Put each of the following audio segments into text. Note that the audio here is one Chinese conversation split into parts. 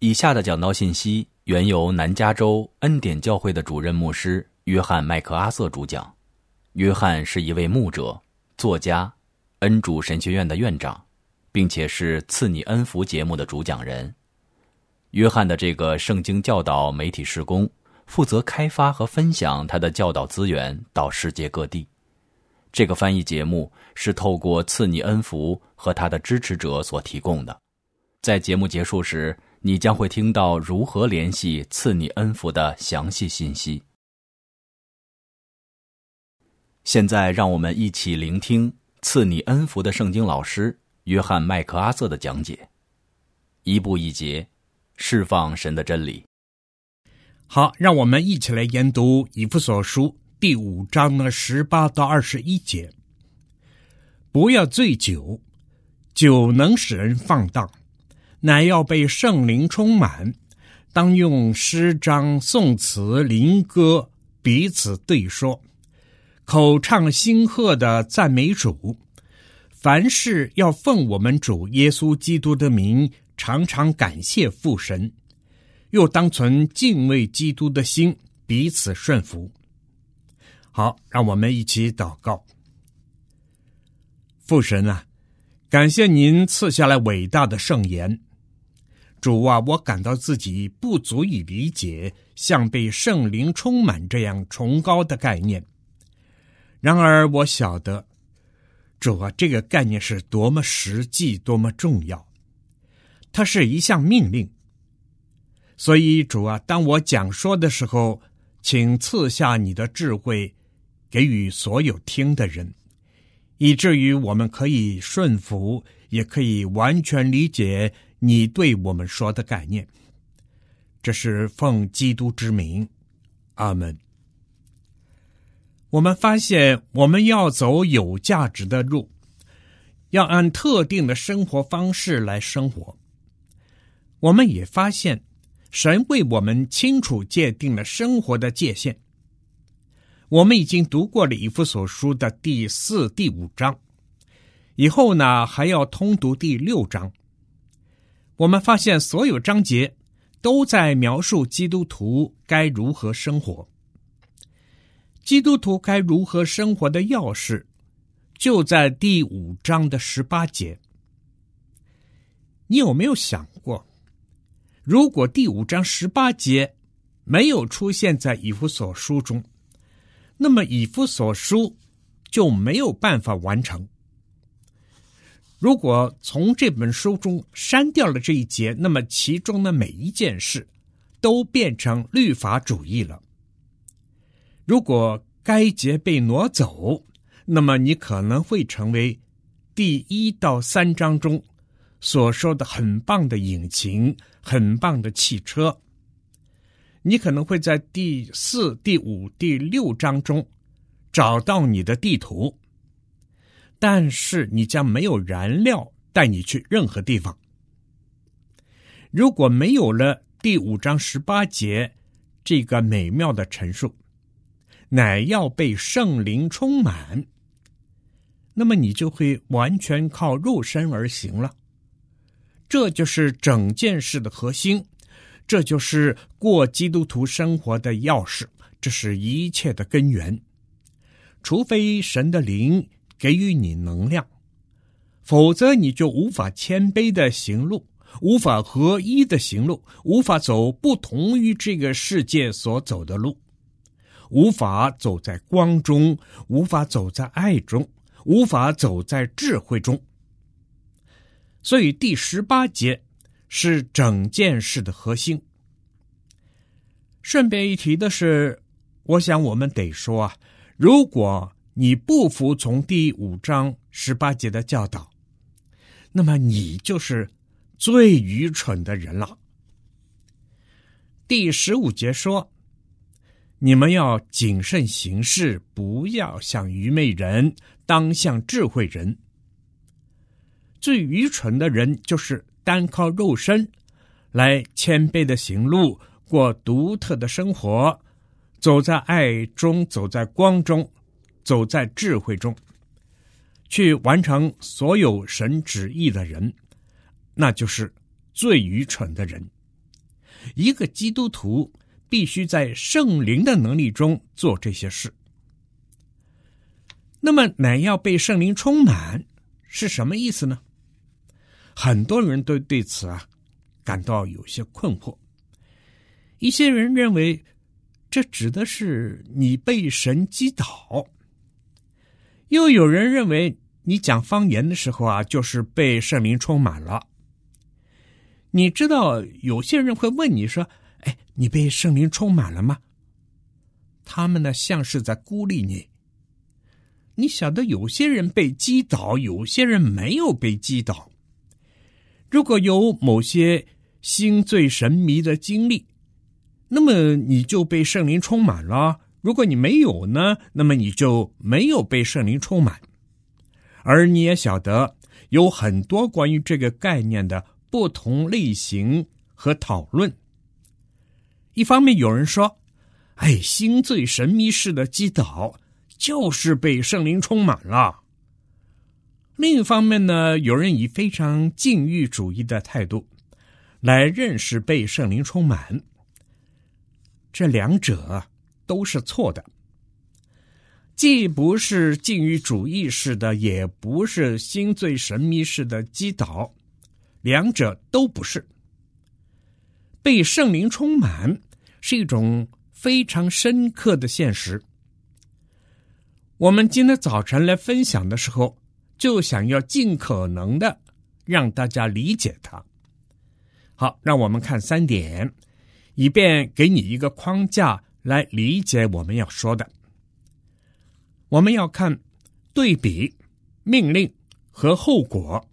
以下的讲道信息原由南加州恩典教会的主任牧师约翰·麦克阿瑟主讲。约翰是一位牧者、作家、恩主神学院的院长，并且是赐你恩福节目的主讲人。约翰的这个圣经教导媒体事工负责开发和分享他的教导资源到世界各地。这个翻译节目是透过赐你恩福和他的支持者所提供的。在节目结束时，你将会听到如何联系赐你恩福的详细信息。现在让我们一起聆听赐你恩福的圣经老师约翰·麦克阿瑟的讲解，一步一节，释放神的真理。 好，让我们一起来研读以弗所书第5章的18到21节。不要醉酒，酒能使人放荡，乃要被圣灵充满，当用诗章、颂词、灵歌彼此对说，口唱心和的赞美主。凡事要奉我们主耶稣基督的名，常常感谢父神，又当存敬畏基督的心，彼此顺服。好，让我们一起祷告。父神啊，感谢您赐下来伟大的圣言。主啊，我感到自己不足以理解像被圣灵充满这样崇高的概念。然而我晓得，主啊，这个概念是多么实际，多么重要。它是一项命令。所以主啊，当我讲说的时候，请赐下你的智慧，给予所有听的人，以至于我们可以顺服，也可以完全理解你对我们说的概念。这是奉基督之名，阿们。我们发现我们要走有价值的路，要按特定的生活方式来生活。我们也发现神为我们清楚界定了生活的界限。我们已经读过了以弗所书的第4、第5章，以后呢还要通读第6章。我们发现所有章节都在描述基督徒该如何生活。基督徒该如何生活的钥匙就在第5章的18节。你有没有想过，如果第5章18节没有出现在以弗所书中，那么以弗所书就没有办法完成。如果从这本书中删掉了这一节，那么其中的每一件事都变成律法主义了。如果该节被挪走，那么你可能会成为第1到3章中所说的很棒的引擎、很棒的汽车。你可能会在第4、第5、第6章中找到你的地图，但是你将没有燃料带你去任何地方。如果没有了第5章18节这个美妙的陈述，乃要被圣灵充满，那么你就会完全靠肉身而行了。这就是整件事的核心，这就是过基督徒生活的钥匙，这是一切的根源。除非神的灵给予你能量，否则你就无法谦卑的行路，无法合一的行路，无法走不同于这个世界所走的路，无法走在光中，无法走在爱中，无法走在智慧中。所以第18节是整件事的核心。顺便一提的是，我想我们得说啊，如果你不服从第5章18节的教导，那么你就是最愚蠢的人了。第15节说，你们要谨慎行事，不要像愚昧人，当像智慧人。最愚蠢的人就是单靠肉身来谦卑的行路，过独特的生活，走在爱中，走在光中，走在智慧中，去完成所有神旨意的人，那就是最愚蠢的人。 一个基督徒必须在圣灵的能力中做这些事。那么乃要被圣灵充满是什么意思呢？很多人都对此感到有些困惑。一些人认为这指的是你被神击倒，又有人认为你讲方言的时候就是被圣灵充满了。你知道有些人会问你说，你被圣灵充满了吗？他们呢像是在孤立你。你晓得有些人被击倒，有些人没有被击倒。如果有某些心醉神迷的经历，那么你就被圣灵充满了。如果你没有呢，那么你就没有被圣灵充满。而你也晓得有很多关于这个概念的不同类型和讨论。一方面有人说，心醉神迷式的击倒就是被圣灵充满了。另一方面呢，有人以非常禁欲主义的态度来认识被圣灵充满。这两者都是错的，既不是禁欲主义式的，也不是心醉神迷式的击倒，两者都不是。被圣灵充满是一种非常深刻的现实。我们今天早晨来分享的时候，就想要尽可能的让大家理解它。好，让我们看3点，以便给你一个框架来理解我们要说的。我们要看对比、命令和后果。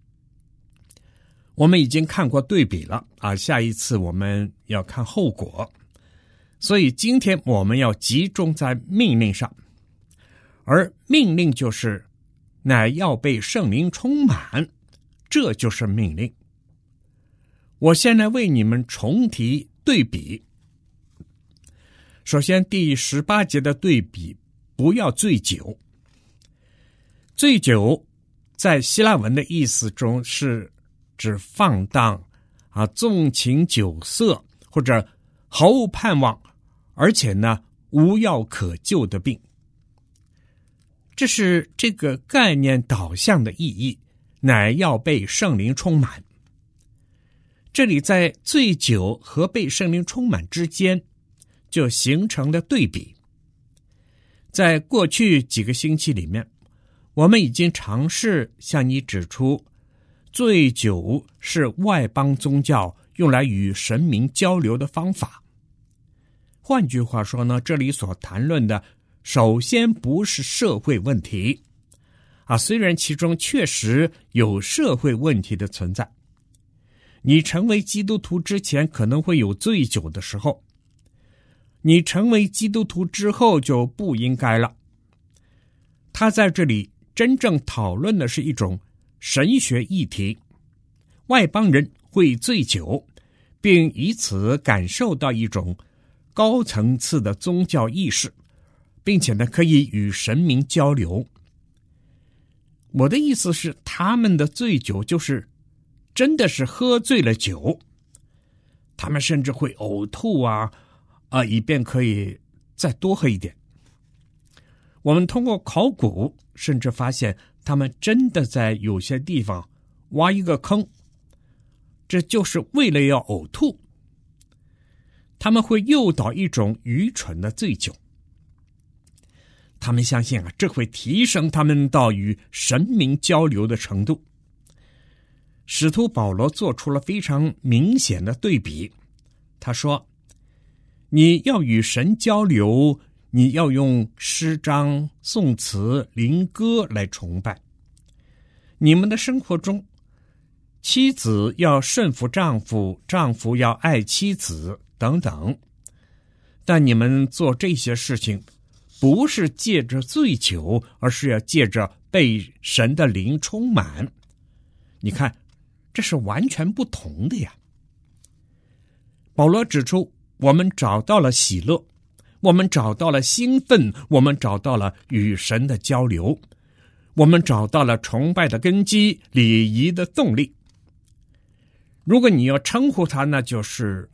我们已经看过对比了下一次我们要看后果。所以今天我们要集中在命令上，而命令就是乃要被圣灵充满，这就是命令。我现在为你们重提对比。首先第18节的对比，不要醉酒。醉酒在希腊文的意思中是指放荡纵情酒色，或者毫无盼望，而且呢无药可救的病。这是这个概念导向的意义，乃要被圣灵充满。这里在醉酒和被圣灵充满之间就形成了对比。在过去几个星期里面，我们已经尝试向你指出，醉酒是外邦宗教用来与神明交流的方法。换句话说呢，这里所谈论的首先不是社会问题虽然其中确实有社会问题的存在。你成为基督徒之前可能会有醉酒的时候，你成为基督徒之后就不应该了。他在这里真正讨论的是一种神学议题，外邦人会醉酒，并以此感受到一种高层次的宗教意识，并且呢可以与神明交流。我的意思是，他们的醉酒就是真的是喝醉了酒，他们甚至会呕吐以便可以再多喝一点。我们通过考古甚至发现，他们真的在有些地方挖一个坑，这就是为了要呕吐。他们会诱导一种愚蠢的醉酒，他们相信这会提升他们到与神明交流的程度。使徒保罗做出了非常明显的对比，他说，你要与神交流，你要用诗章、颂词、灵歌来崇拜。你们的生活中，妻子要顺服丈夫，丈夫要爱妻子等等。但你们做这些事情，不是借着醉酒，而是要借着被神的灵充满。你看，这是完全不同的呀。保罗指出，我们找到了喜乐，我们找到了兴奋，我们找到了与神的交流，我们找到了崇拜的根基，礼仪的动力。如果你要称呼它，那就是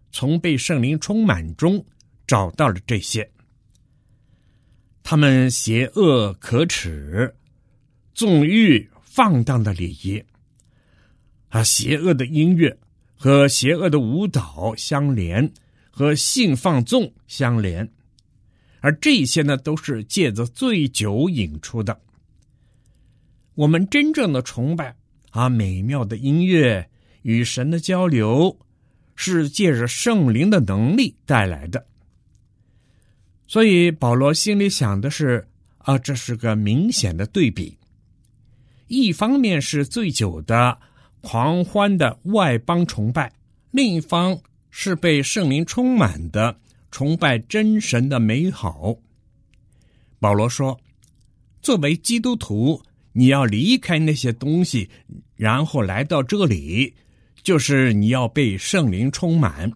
从被圣灵充满中找到了这些。他们邪恶可耻，纵欲放荡的礼仪，邪恶的音乐和邪恶的舞蹈相连，和性放纵相连，而这些呢，都是借着醉酒引出的。我们真正的崇拜美妙的音乐与神的交流，是借着圣灵的能力带来的。所以保罗心里想的是这是个明显的对比。一方面是醉酒的狂欢的外邦崇拜，另一方是被圣灵充满的崇拜真神的美好。保罗说，作为基督徒，你要离开那些东西，然后来到这里，就是你要被圣灵充满。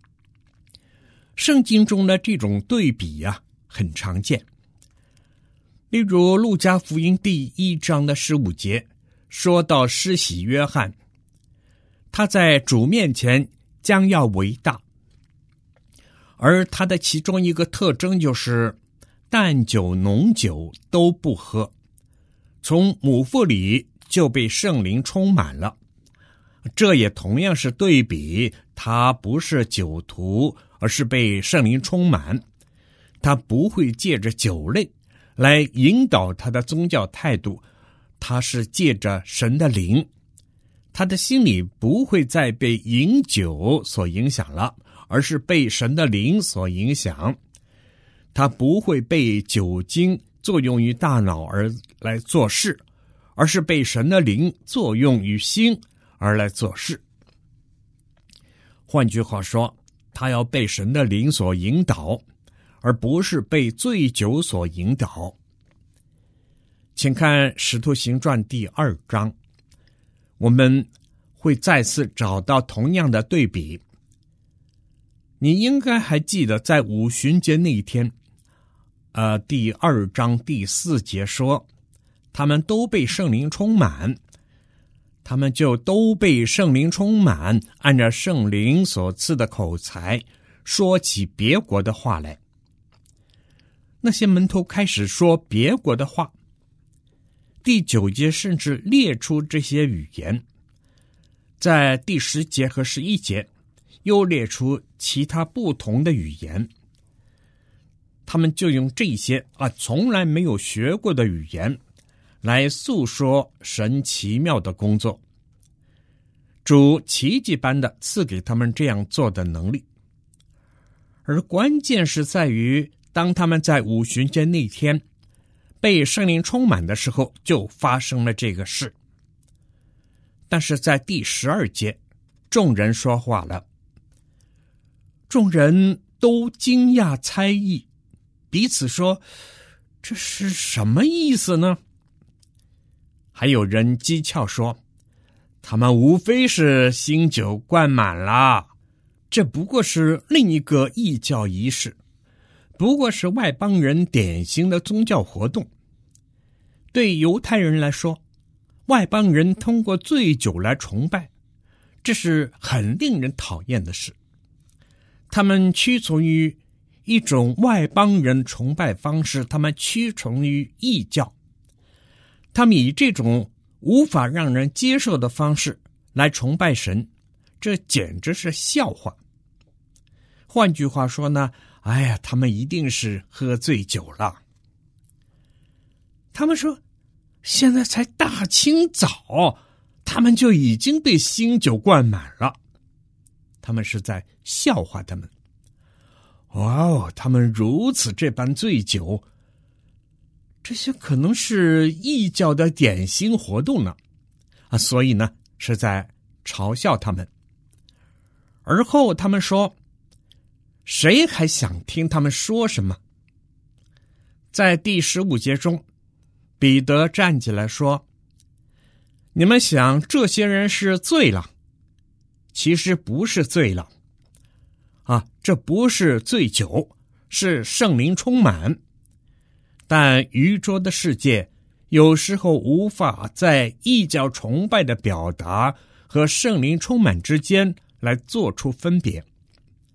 圣经中的这种对比很常见。例如路加福音第1章的15节说到施洗约翰，他在主面前将要为大，而他的其中一个特征就是淡酒浓酒都不喝，从母腹里就被圣灵充满了。这也同样是对比，他不是酒徒，而是被圣灵充满。他不会借着酒类来引导他的宗教态度，他是借着神的灵。他的心里不会再被饮酒所影响了，而是被神的灵所影响。他不会被酒精作用于大脑而来做事，而是被神的灵作用于心而来做事。换句话说，他要被神的灵所引导，而不是被醉酒所引导。请看《使徒行传》第2章，我们会再次找到同样的对比。你应该还记得，在五旬节那一天，第2章第4节说，他们都被圣灵充满，他们就都被圣灵充满，按照圣灵所赐的口才，说起别国的话来。那些门徒开始说别国的话，第9节甚至列出这些语言，在第10节和11节又列出其他不同的语言。他们就用这些从来没有学过的语言来诉说神奇妙的工作。主奇迹般的赐给他们这样做的能力，而关键是在于，当他们在五旬节那天被圣灵充满的时候，就发生了这个事。但是在第12节，众人说话了，众人都惊讶猜疑，彼此说，这是什么意思呢？还有人讥诮说，他们无非是新酒灌满了，这不过是另一个异教仪式，不过是外邦人典型的宗教活动。对犹太人来说，外邦人通过醉酒来崇拜，这是很令人讨厌的事。他们屈从于一种外邦人崇拜方式，他们屈从于异教，他们以这种无法让人接受的方式来崇拜神，这简直是笑话。换句话说呢，他们一定是喝醉酒了。他们说，现在才大清早，他们就已经被新酒灌满了。他们是在笑话他们。他们如此这般醉酒，这些可能是异教的典型活动呢，所以呢，是在嘲笑他们。而后他们说，谁还想听他们说什么？在第15节中，彼得站起来说，你们想这些人是醉了，其实不是醉了这不是醉酒，是圣灵充满。但愚拙的世界有时候无法在异教崇拜的表达和圣灵充满之间来做出分别。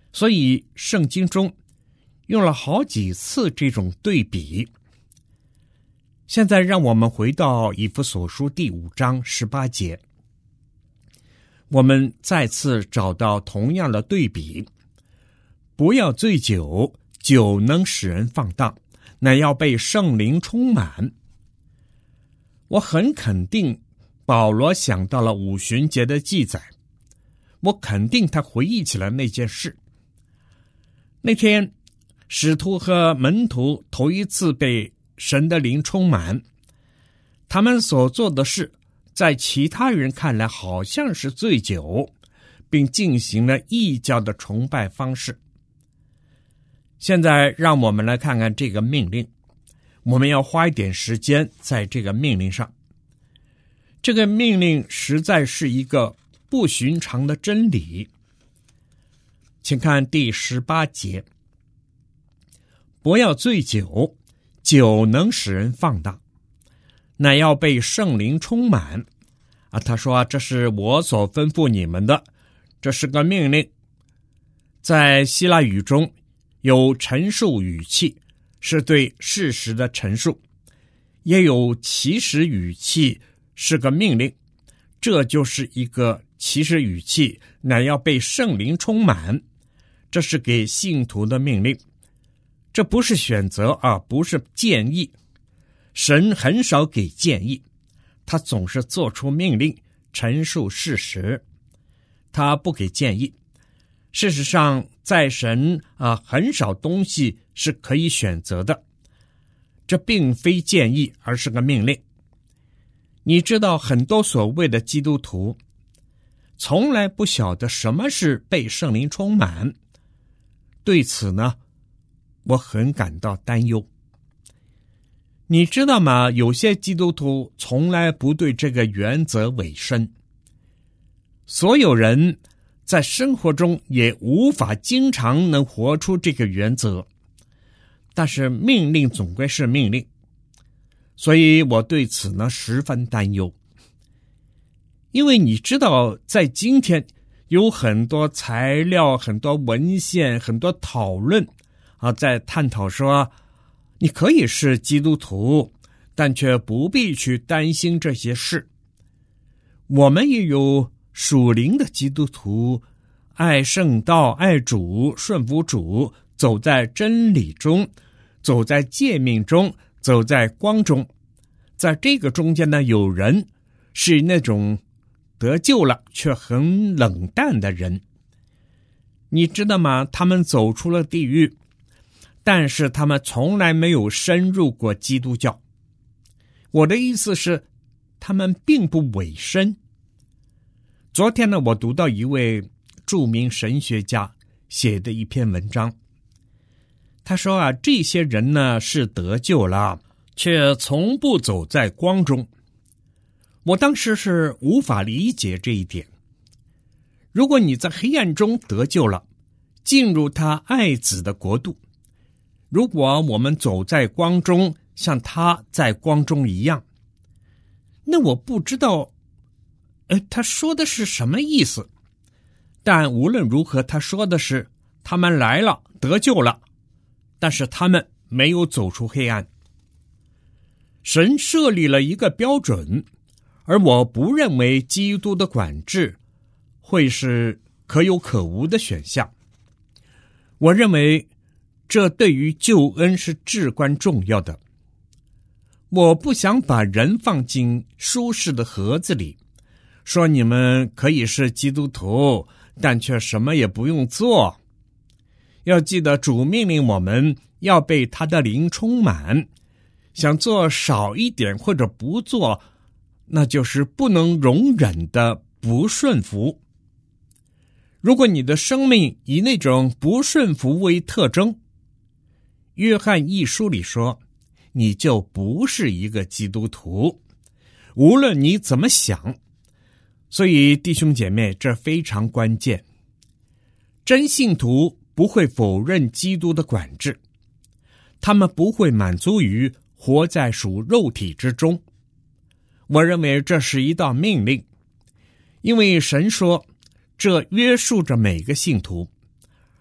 所以圣经中用了好几次这种对比。现在让我们回到以弗所书第5章18节，我们再次找到同样的对比。不要醉酒，酒能使人放荡，乃要被圣灵充满。我很肯定保罗想到了五旬节的记载，我肯定他回忆起了那件事。那天使徒和门徒头一次被神的灵充满，他们所做的事在其他人看来好像是醉酒，并进行了异教的崇拜方式。现在让我们来看看这个命令，我们要花一点时间在这个命令上。这个命令实在是一个不寻常的真理。请看第18节，不要醉酒，酒能使人放荡，乃要被圣灵充满。他说这是我所吩咐你们的，这是个命令。在希腊语中有陈述语气，是对事实的陈述，也有祈使语气，是个命令。这就是一个祈使语气，乃要被圣灵充满，这是给信徒的命令。这不是选择不是建议。神很少给建议，他总是做出命令，陈述事实，他不给建议。事实上在神很少东西是可以选择的，这并非建议，而是个命令。你知道很多所谓的基督徒从来不晓得什么是被圣灵充满，对此呢，我很感到担忧。你知道吗？有些基督徒从来不对这个原则委身，所有人在生活中也无法经常能活出这个原则，但是命令总归是命令，所以我对此呢十分担忧。因为你知道在今天有很多材料，很多文献，很多讨论在探讨说你可以是基督徒，但却不必去担心这些事。我们也有属灵的基督徒，爱圣道，爱主，顺服主，走在真理中，走在诫命中，走在光中。在这个中间呢，有人是那种得救了却很冷淡的人。你知道吗？他们走出了地狱，但是他们从来没有深入过基督教。我的意思是，他们并不委身。昨天呢，我读到一位著名神学家写的一篇文章，他说这些人呢是得救了，却从不走在光中。我当时是无法理解这一点。如果你在黑暗中得救了，进入他爱子的国度，如果我们走在光中，像他在光中一样，那我不知道他说的是什么意思。但无论如何，他说的是他们来了，得救了，但是他们没有走出黑暗。神设立了一个标准，而我不认为基督的管制会是可有可无的选项。我认为这对于救恩是至关重要的。我不想把人放进舒适的盒子里，说你们可以是基督徒，但却什么也不用做。要记得主命令我们要被他的灵充满，想做少一点或者不做，那就是不能容忍的不顺服。如果你的生命以那种不顺服为特征，约翰一书里说，你就不是一个基督徒，无论你怎么想。所以弟兄姐妹，这非常关键。真信徒不会否认基督的管制，他们不会满足于活在属肉体之中。我认为这是一道命令，因为神说这约束着每个信徒，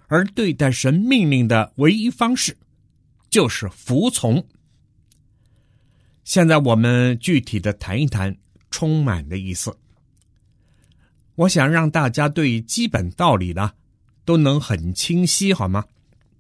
而对待神命令的唯一方式就是服从。现在我们具体的谈一谈充满的意思。我想让大家对基本道理呢都能很清晰，好吗？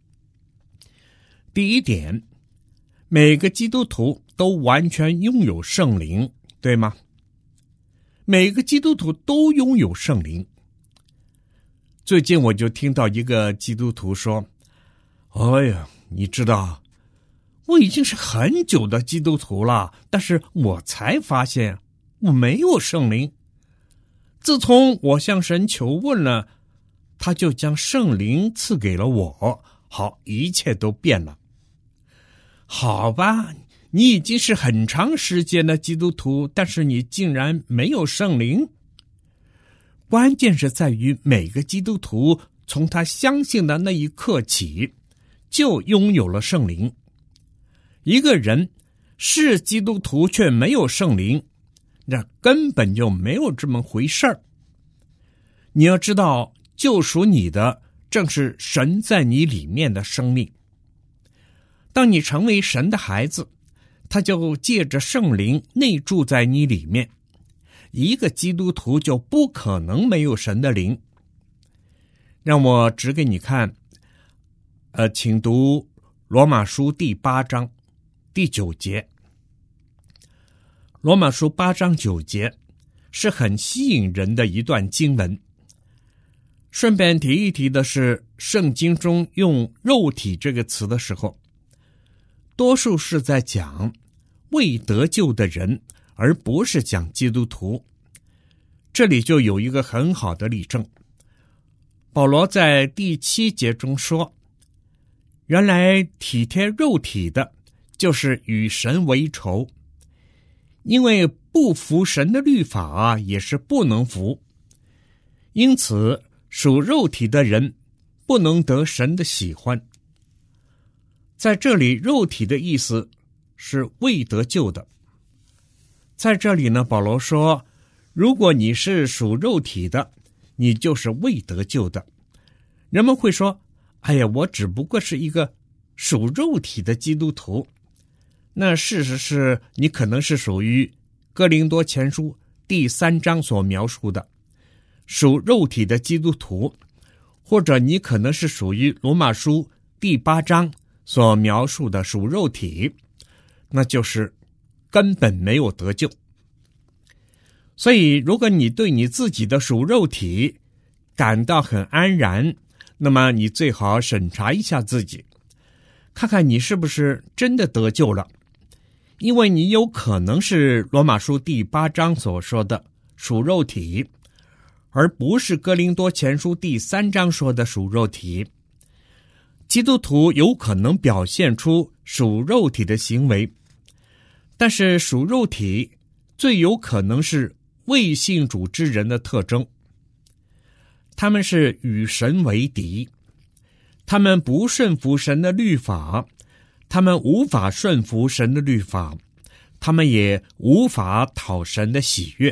第一点，每个基督徒都完全拥有圣灵，对吗？每个基督徒都拥有圣灵。最近我就听到一个基督徒说，哎呀，你知道，我已经是很久的基督徒了，但是我才发现我没有圣灵。自从我向神求问了，他就将圣灵赐给了我，好，一切都变了。好吧，你已经是很长时间的基督徒，但是你竟然没有圣灵。关键是在于每个基督徒从他相信的那一刻起，就拥有了圣灵。一个人是基督徒却没有圣灵，那根本就没有这么回事儿。你要知道，救赎你的正是神在你里面的生命。当你成为神的孩子，他就借着圣灵内住在你里面。一个基督徒就不可能没有神的灵。让我指给你看，请读罗马书第8章第9节。罗马书8章9节是很吸引人的一段经文。顺便提一提的是，圣经中用肉体这个词的时候，多数是在讲未得救的人，而不是讲基督徒。这里就有一个很好的例证。保罗在第7节中说，原来体贴肉体的就是与神为仇，因为不服神的律法也是不能服，因此属肉体的人不能得神的喜欢。在这里肉体的意思是未得救的。在这里呢，保罗说，如果你是属肉体的，你就是未得救的。人们会说，哎呀，我只不过是一个属肉体的基督徒。那事实是你可能是属于哥林多前书第3章所描述的属肉体的基督徒，或者你可能是属于罗马书第8章所描述的属肉体，那就是根本没有得救。所以如果你对你自己的属肉体感到很安然，那么你最好审查一下自己，看看你是不是真的得救了。因为你有可能是罗马书第8章所说的属肉体，而不是哥林多前书第3章说的属肉体。基督徒有可能表现出属肉体的行为，但是属肉体最有可能是未信主之人的特征。他们是与神为敌，他们不顺服神的律法，他们无法顺服神的律法，他们也无法讨神的喜悦。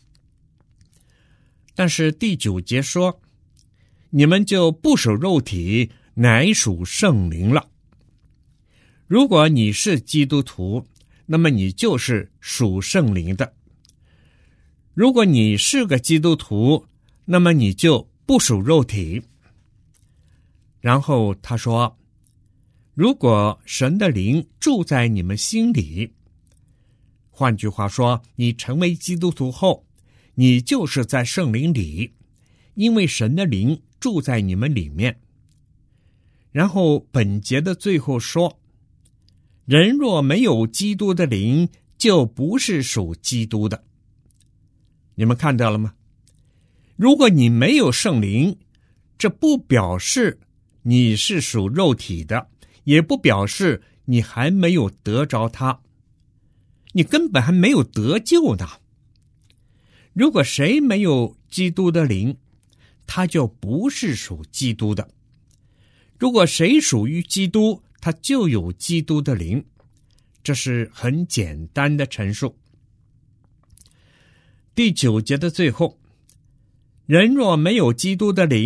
但是第9节说，你们就不属肉体，乃属圣灵了。如果你是基督徒，那么你就是属圣灵的。如果你是个基督徒，那么你就不属肉体。然后他说，如果神的灵住在你们心里，换句话说，你成为基督徒后，你就是在圣灵里，因为神的灵住在你们里面。然后本节的最后说，人若没有基督的灵，就不是属基督的。你们看到了吗？如果你没有圣灵，这不表示你是属肉体的，也不表示你还没有得着他，你根本还没有得救呢。如果谁没有基督的灵，他就不是属基督的。如果谁属于基督，他就有基督的灵。这是很简单的陈述。第9节的最后，人若没有基督的灵，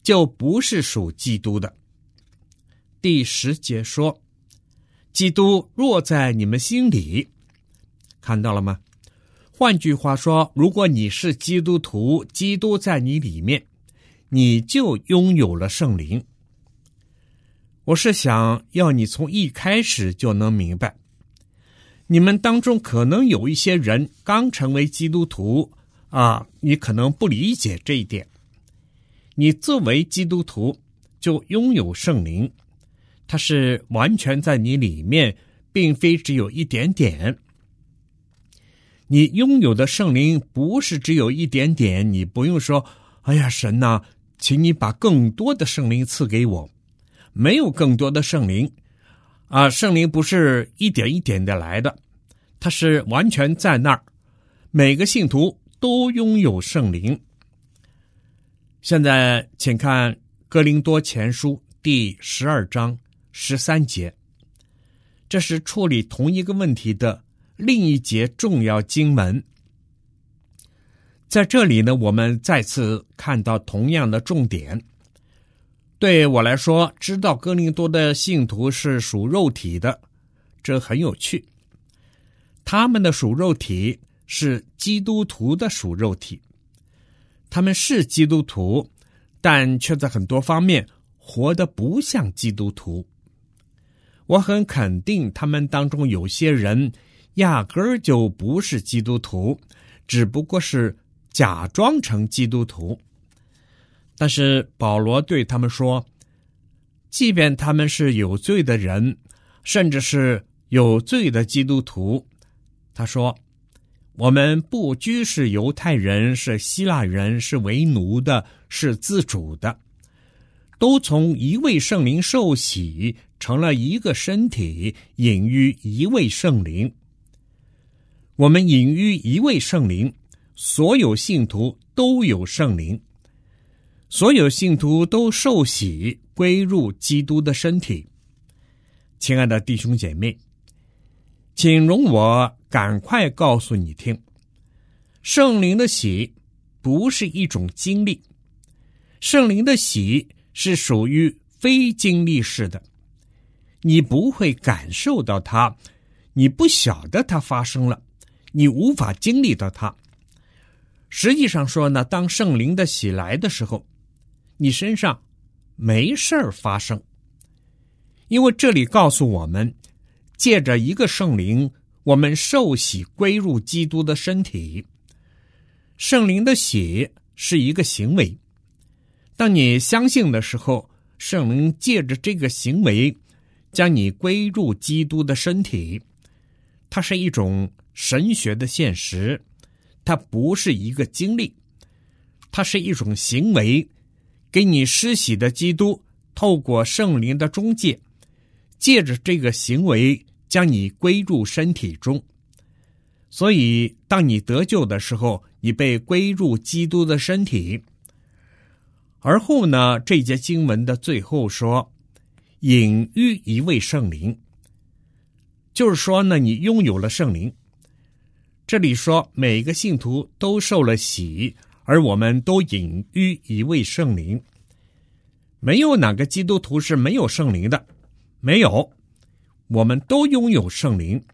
就不是属基督的。第10节说，基督若在你们心里，看到了吗？换句话说，如果你是基督徒，基督在你里面，你就拥有了圣灵。我是想要你从一开始就能明白，你们当中可能有一些人刚成为基督徒你可能不理解这一点。你作为基督徒就拥有圣灵，它是完全在你里面，并非只有一点点。你拥有的圣灵不是只有一点点，你不用说哎呀神哪，请你把更多的圣灵赐给我。没有更多的圣灵圣灵不是一点一点的来的，它是完全在那儿，每个信徒都拥有圣灵。现在请看哥林多前书第12章13节，这是处理同一个问题的另一节重要经文。在这里呢，我们再次看到同样的重点。对我来说，知道哥林多的信徒是属肉体的，这很有趣。他们的属肉体是基督徒的属肉体，他们是基督徒，但却在很多方面活得不像基督徒。我很肯定他们当中有些人压根儿就不是基督徒，只不过是假装成基督徒。但是保罗对他们说，即便他们是有罪的人，甚至是有罪的基督徒，他说，我们不拘是犹太人，是希腊人，是为奴的，是自主的，都从一位圣灵受洗，成了一个身体，隐于一位圣灵。我们隐于一位圣灵，所有信徒都有圣灵，所有信徒都受洗归入基督的身体。亲爱的弟兄姐妹，请容我赶快告诉你听，圣灵的洗不是一种经历，圣灵的洗是属于非经历式的，你不会感受到它，你不晓得它发生了，你无法经历到它。实际上说呢，当圣灵的洗来的时候，你身上没事儿发生。因为这里告诉我们，借着一个圣灵，我们受洗归入基督的身体。圣灵的洗是一个行为，当你相信的时候，圣灵借着这个行为将你归入基督的身体。它是一种神学的现实，它不是一个经历，它是一种行为。给你施洗的基督透过圣灵的中介，借着这个行为将你归入身体中。所以当你得救的时候，你被归入基督的身体。而后呢，这节经文的最后说，隐于一位圣灵，就是说呢，你拥有了圣灵。这里说每个信徒都受了洗，而我们都隐于一位圣灵。没有哪个基督徒是没有圣灵的，没有，我们都拥有圣灵。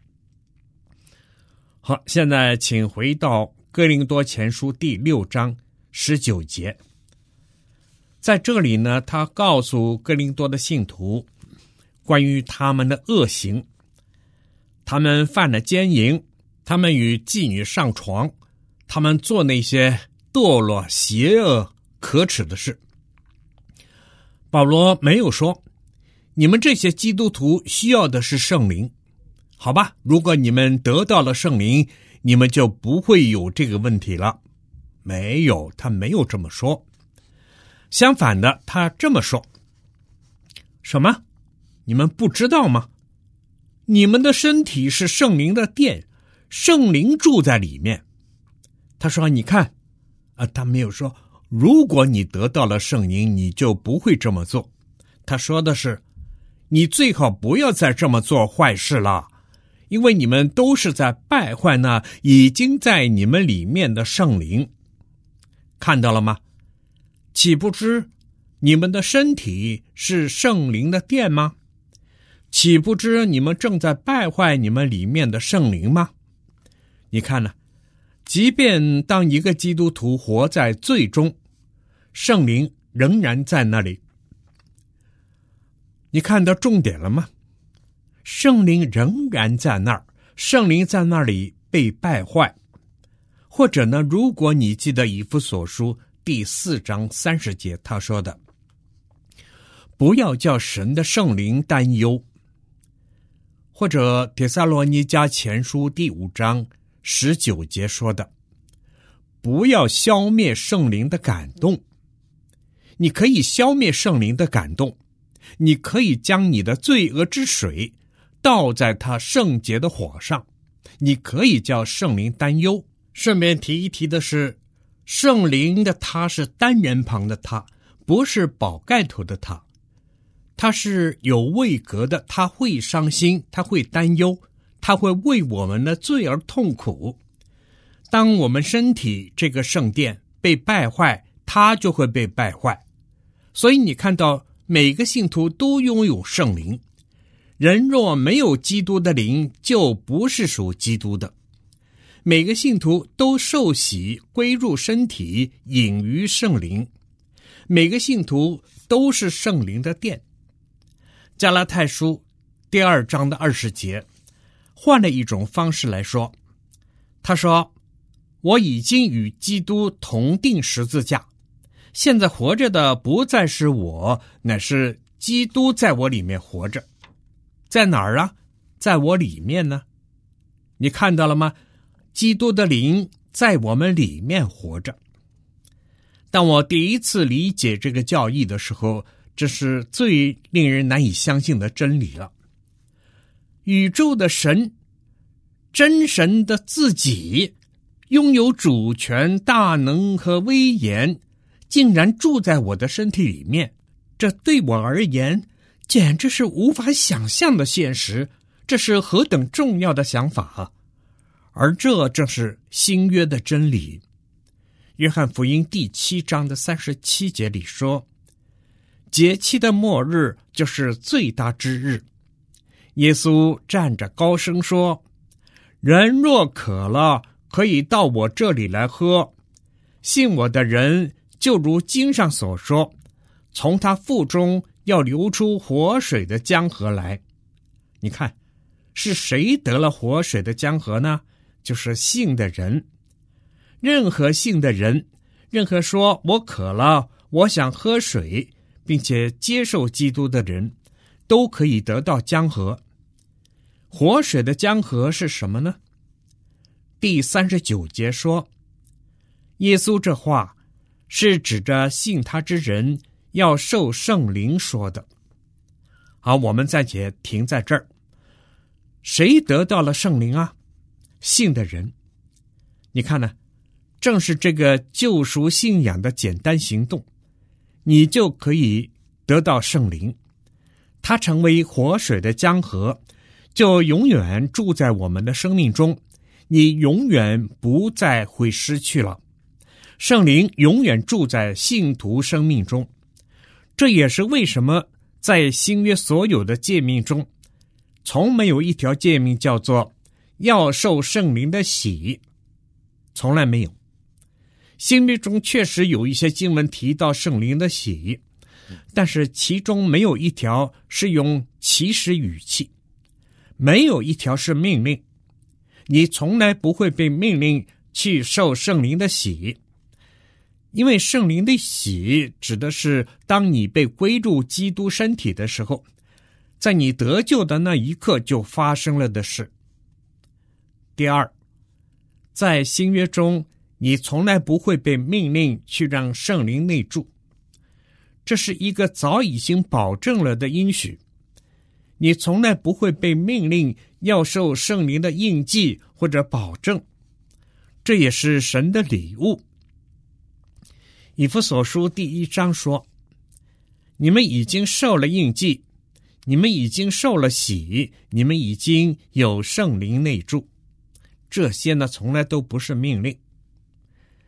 好，现在请回到哥林多前书第6章19节。在这里呢，他告诉哥林多的信徒关于他们的恶行，他们犯了奸淫，他们与妓女上床，他们做那些堕落、邪恶、可耻的事。保罗没有说，你们这些基督徒需要的是圣灵，好吧，如果你们得到了圣灵，你们就不会有这个问题了。没有，他没有这么说。相反的，他这么说，什么？你们不知道吗？你们的身体是圣灵的殿，圣灵住在里面。他说，你看他没有说如果你得到了圣灵，你就不会这么做。他说的是，你最好不要再这么做坏事了，因为你们都是在败坏那已经在你们里面的圣灵。看到了吗？岂不知你们的身体是圣灵的殿吗？岂不知你们正在败坏你们里面的圣灵吗？你看呢，即便当一个基督徒活在罪中，圣灵仍然在那里。你看到重点了吗？圣灵仍然在那儿，圣灵在那里被败坏。或者呢，如果你记得以弗所书第4章30节他说的，不要叫神的圣灵担忧。或者帖撒罗尼迦前书第5章19节说的，不要消灭圣灵的感动。你可以消灭圣灵的感动，你可以将你的罪恶之水倒在他圣洁的火上，你可以叫圣灵担忧。顺便提一提的是，圣灵的他是单人旁的他，不是宝盖头的他。他是有位格的，他会伤心，他会担忧，他会为我们的罪而痛苦。当我们身体这个圣殿被败坏，他就会被败坏。所以你看到每个信徒都拥有圣灵，人若没有基督的灵，就不是属基督的。每个信徒都受洗归入身体，隐于圣灵。每个信徒都是圣灵的殿。加拉太书第2章的20节换了一种方式来说，他说，我已经与基督同定十字架，现在活着的不再是我，乃是基督在我里面活着。在哪儿啊？在我里面呢？你看到了吗？基督的灵在我们里面活着。当我第一次理解这个教义的时候，这是最令人难以相信的真理了。宇宙的神，真神的自己，拥有主权、大能和威严，竟然住在我的身体里面，这对我而言简直是无法想象的现实，这是何等重要的想法啊！而这正是新约的真理。约翰福音第7章的37节里说，节期的末日就是最大之日。耶稣站着高声说，人若渴了，可以到我这里来喝，信我的人就如经上所说，从他腹中要流出活水的江河来。你看，是谁得了活水的江河呢？就是信的人。任何信的人，任何说我渴了，我想喝水，并且接受基督的人，都可以得到江河。活水的江河是什么呢？第39节说，耶稣这话是指着信他之人要受圣灵说的。好，我们暂且停在这儿。谁得到了圣灵啊？信的人。你看呢，正是这个救赎信仰的简单行动，你就可以得到圣灵。它成为活水的江河，就永远住在我们的生命中，你永远不再会失去了。圣灵永远住在信徒生命中。这也是为什么在新约所有的诫命中，从没有一条诫命叫做要受圣灵的洗，从来没有。新约中确实有一些经文提到圣灵的洗，但是其中没有一条是用祈使语气，没有一条是命令。你从来不会被命令去受圣灵的洗，因为圣灵的洗指的是当你被归入基督身体的时候，在你得救的那一刻就发生了的事。第二，在新约中，你从来不会被命令去让圣灵内住，这是一个早已经保证了的应许。你从来不会被命令要受圣灵的印记或者保证，这也是神的礼物。以弗所书第1章说，你们已经受了印记，你们已经受了洗，你们已经有圣灵内住。这些呢，从来都不是命令。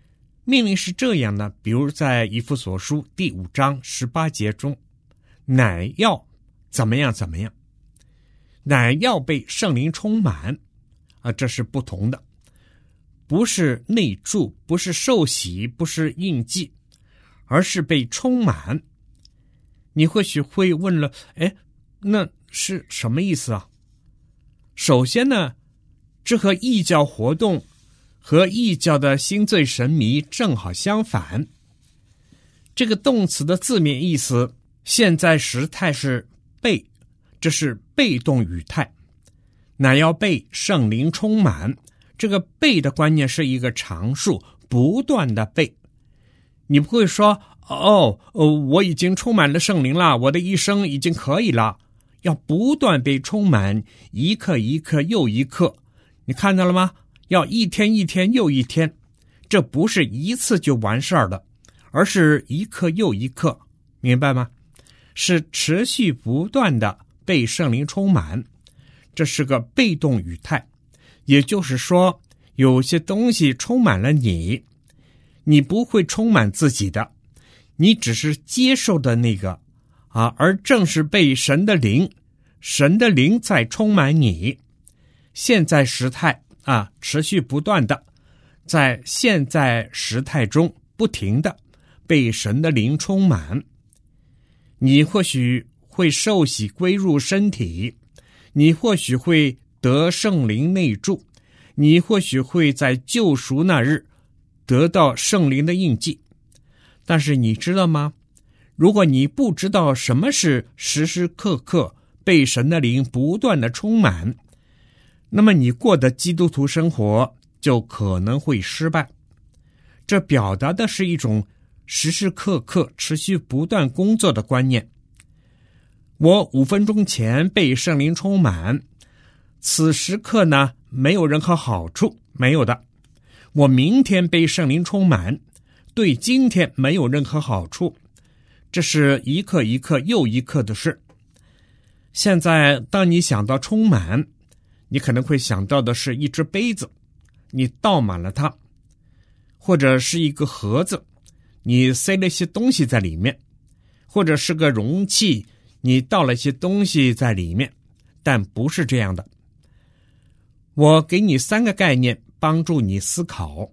命令是这样的，比如在以弗所书第5章18节中，乃要怎么样怎么样，乃要被圣灵充满这是不同的，不是内住，不是受洗，不是印记，而是被充满。你或许会问了，那是什么意思啊？首先呢，这和异教活动和异教的新罪神迷正好相反。这个动词的字面意思，现在时态是被，这是被动语态，乃要被圣灵充满。这个被的观念是一个常数，不断的被。你不会说我已经充满了圣灵了，我的一生已经可以了，要不断被充满，一刻一刻又一刻。你看到了吗？要一天一天又一天，这不是一次就完事儿的，而是一刻又一刻，明白吗？是持续不断的被圣灵充满，这是个被动语态。也就是说，有些东西充满了你，你不会充满自己的，你只是接受的那个而正是被神的灵在充满你。现在时态持续不断的在现在时态中不停的被神的灵充满。你或许会受洗归入身体，你或许会得圣灵内住，你或许会在救赎那日得到圣灵的印记。但是你知道吗？如果你不知道什么是时时刻刻被神的灵不断的充满，那么你过的基督徒生活就可能会失败。这表达的是一种时时刻刻持续不断工作的观念。我5分钟前被圣灵充满，此时刻呢没有任何好处，没有的。我明天被圣灵充满，对今天没有任何好处，这是一刻一刻又一刻的事。现在当你想到充满，你可能会想到的是一只杯子，你倒满了它，或者是一个盒子，你塞了一些东西在里面，或者是个容器，你倒了一些东西在里面，但不是这样的。我给你3个概念帮助你思考。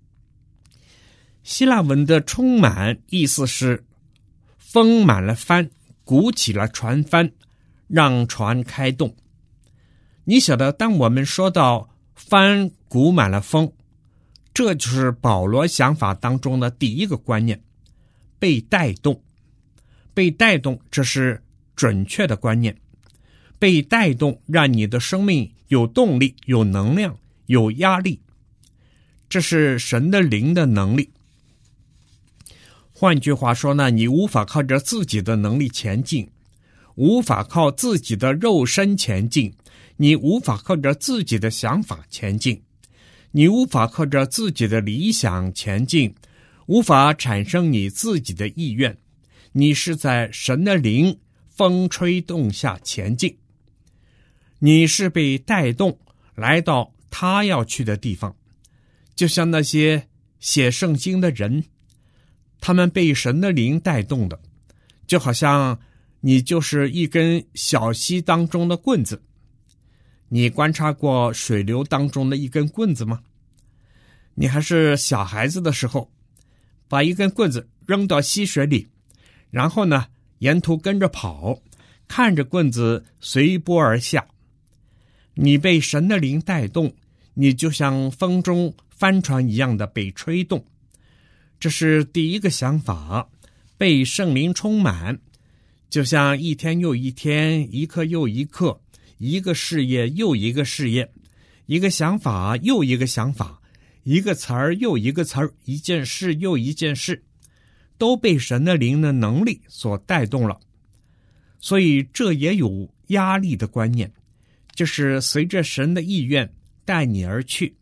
希腊文的充满意思是风满了帆，鼓起了船帆，让船开动。你晓得，当我们说到帆鼓满了风，这就是保罗想法当中的第一个观念，被带动。被带动，这是准确的观念。被带动让你的生命有动力，有能量，有压力，这是神的灵的能力。换句话说呢，你无法靠着自己的能力前进，无法靠自己的肉身前进，你无法靠着自己的想法前进，你无法靠着自己的理想前进，无法产生你自己的意愿，你是在神的灵风吹动下前进。你是被带动来到他要去的地方，就像那些写圣经的人，他们被神的灵带动的，就好像你就是一根小溪当中的棍子。你观察过水流当中的一根棍子吗？你还是小孩子的时候，把一根棍子扔到溪水里，然后呢，沿途跟着跑，看着棍子随波而下。你被神的灵带动，你就像风中帆船一样的被吹动。这是第一个想法，被圣灵充满，就像一天又一天，一刻又一刻，一个事业又一个事业，一个想法又一个想法，一个词儿又一个词儿，一件事又一件事，都被神的灵的能力所带动了。所以这也有压力的观念，就是随着神的意愿带你而去。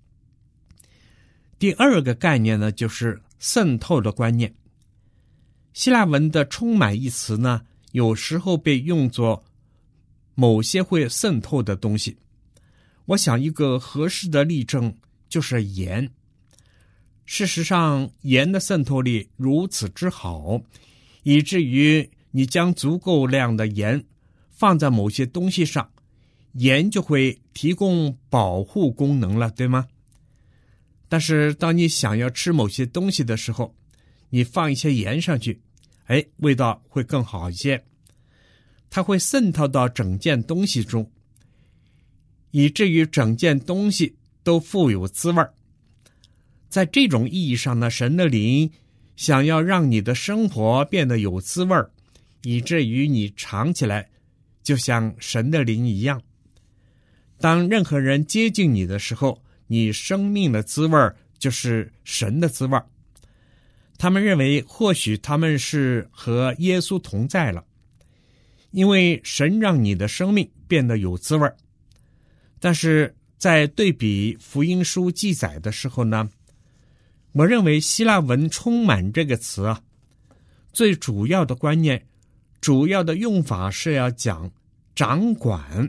第二个概念呢，就是渗透的观念。希腊文的充满一词呢，有时候被用作某些会渗透的东西。我想一个合适的例证就是盐。 事实上，盐的渗透力如此之好，以至于你将足够量的盐放在某些东西上，盐就会提供保护功能了，对吗？但是当你想要吃某些东西的时候，你放一些盐上去，味道会更好一些。它会渗透到整件东西中，以至于整件东西都富有滋味。在这种意义上呢，神的灵想要让你的生活变得有滋味，以至于你尝起来就像神的灵一样。当任何人接近你的时候，你生命的滋味就是神的滋味。他们认为或许他们是和耶稣同在了，因为神让你的生命变得有滋味。但是在对比福音书记载的时候呢，我认为希腊文充满这个词最主要的观念，主要的用法是要讲掌管。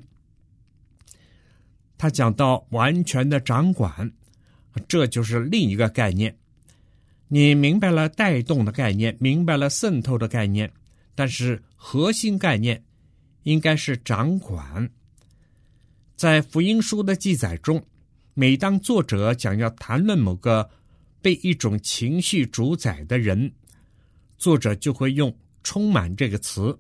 他讲到完全的掌管，这就是另一个概念。你明白了带动的概念，明白了渗透的概念，但是核心概念应该是掌管。在福音书的记载中，每当作者讲要谈论某个被一种情绪主宰的人，作者就会用充满这个词。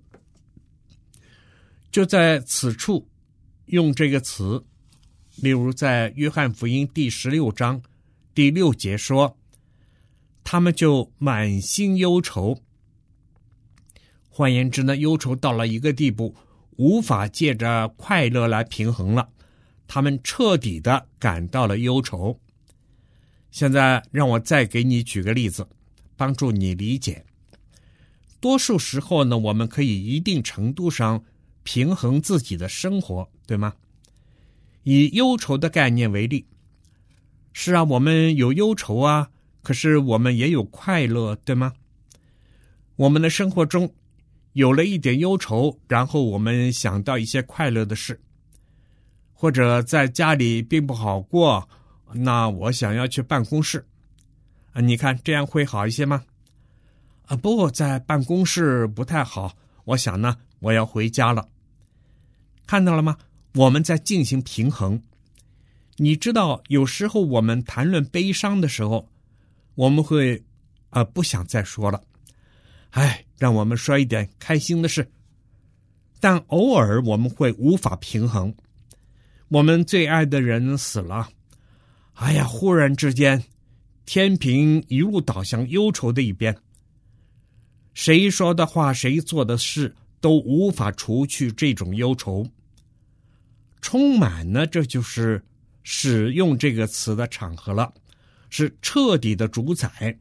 就在此处用这个词，例如在约翰福音第16章第6节说，他们就满心忧愁。换言之呢，忧愁到了一个地步，无法借着快乐来平衡了，他们彻底的感到了忧愁。现在让我再给你举个例子，帮助你理解。多数时候呢，我们可以一定程度上平衡自己的生活，对吗？以忧愁的概念为例，是我们有忧愁可是我们也有快乐，对吗？我们的生活中有了一点忧愁，然后我们想到一些快乐的事，或者在家里并不好过，那我想要去办公室你看这样会好一些吗？不，在办公室不太好，我想呢，我要回家了。看到了吗？我们在进行平衡。你知道，有时候我们谈论悲伤的时候，我们会不想再说了，让我们说一点开心的事。但偶尔我们会无法平衡，我们最爱的人死了，忽然之间天平一路倒向忧愁的一边，谁说的话，谁做的事都无法除去这种忧愁。充满呢，这就是使用这个词的场合了，是彻底的主宰。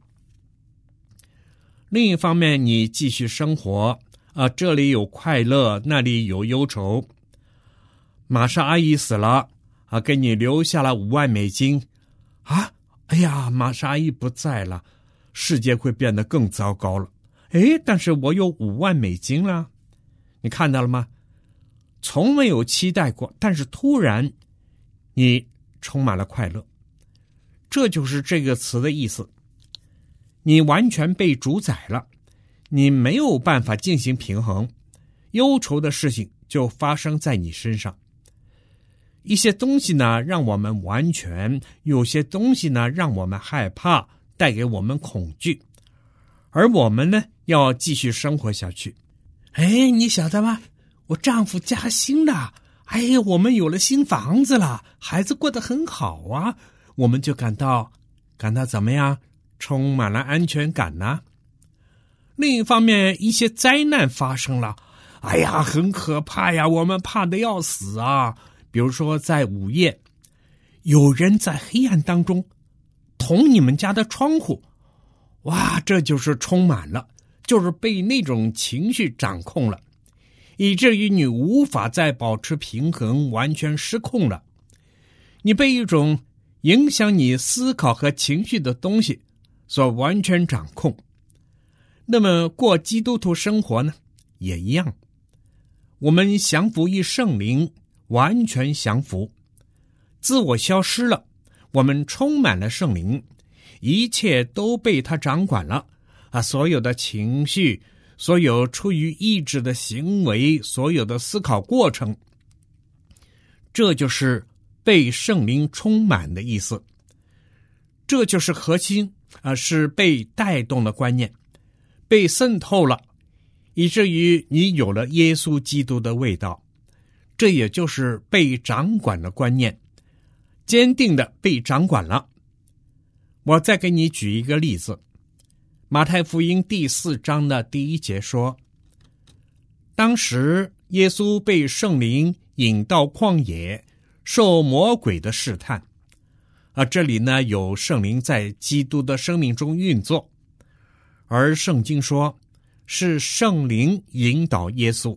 另一方面，你继续生活这里有快乐，那里有忧愁。玛莎阿姨死了给你留下了5万美金玛莎阿姨不在了，世界会变得更糟糕了。但是我有5万美金了，你看到了吗？从没有期待过，但是突然你充满了快乐。这就是这个词的意思。你完全被主宰了，你没有办法进行平衡，忧愁的事情就发生在你身上。一些东西呢让我们完全，有些东西呢让我们害怕，带给我们恐惧，而我们呢要继续生活下去。你晓得吗？我丈夫加薪了，我们有了新房子了，孩子过得很好我们就感到怎么样？充满了安全感呢。另一方面，一些灾难发生了，很可怕呀，我们怕得要死比如说在午夜，有人在黑暗当中捅你们家的窗户，这就是充满了，就是被那种情绪掌控了，以至于你无法再保持平衡，完全失控了。你被一种影响你思考和情绪的东西所完全掌控。那么过基督徒生活呢，也一样。我们降服于圣灵，完全降服，自我消失了，我们充满了圣灵， 一切都被他掌管了所有的情绪，所有出于意志的行为，所有的思考过程，这就是被圣灵充满的意思。这就是核心是被带动的观念，被渗透了，以至于你有了耶稣基督的味道。这也就是被掌管的观念，坚定的被掌管了。我再给你举一个例子，马太福音第4章的第1节说，当时耶稣被圣灵引到旷野，受魔鬼的试探。这里呢有圣灵在基督的生命中运作，而圣经说是圣灵引导耶稣。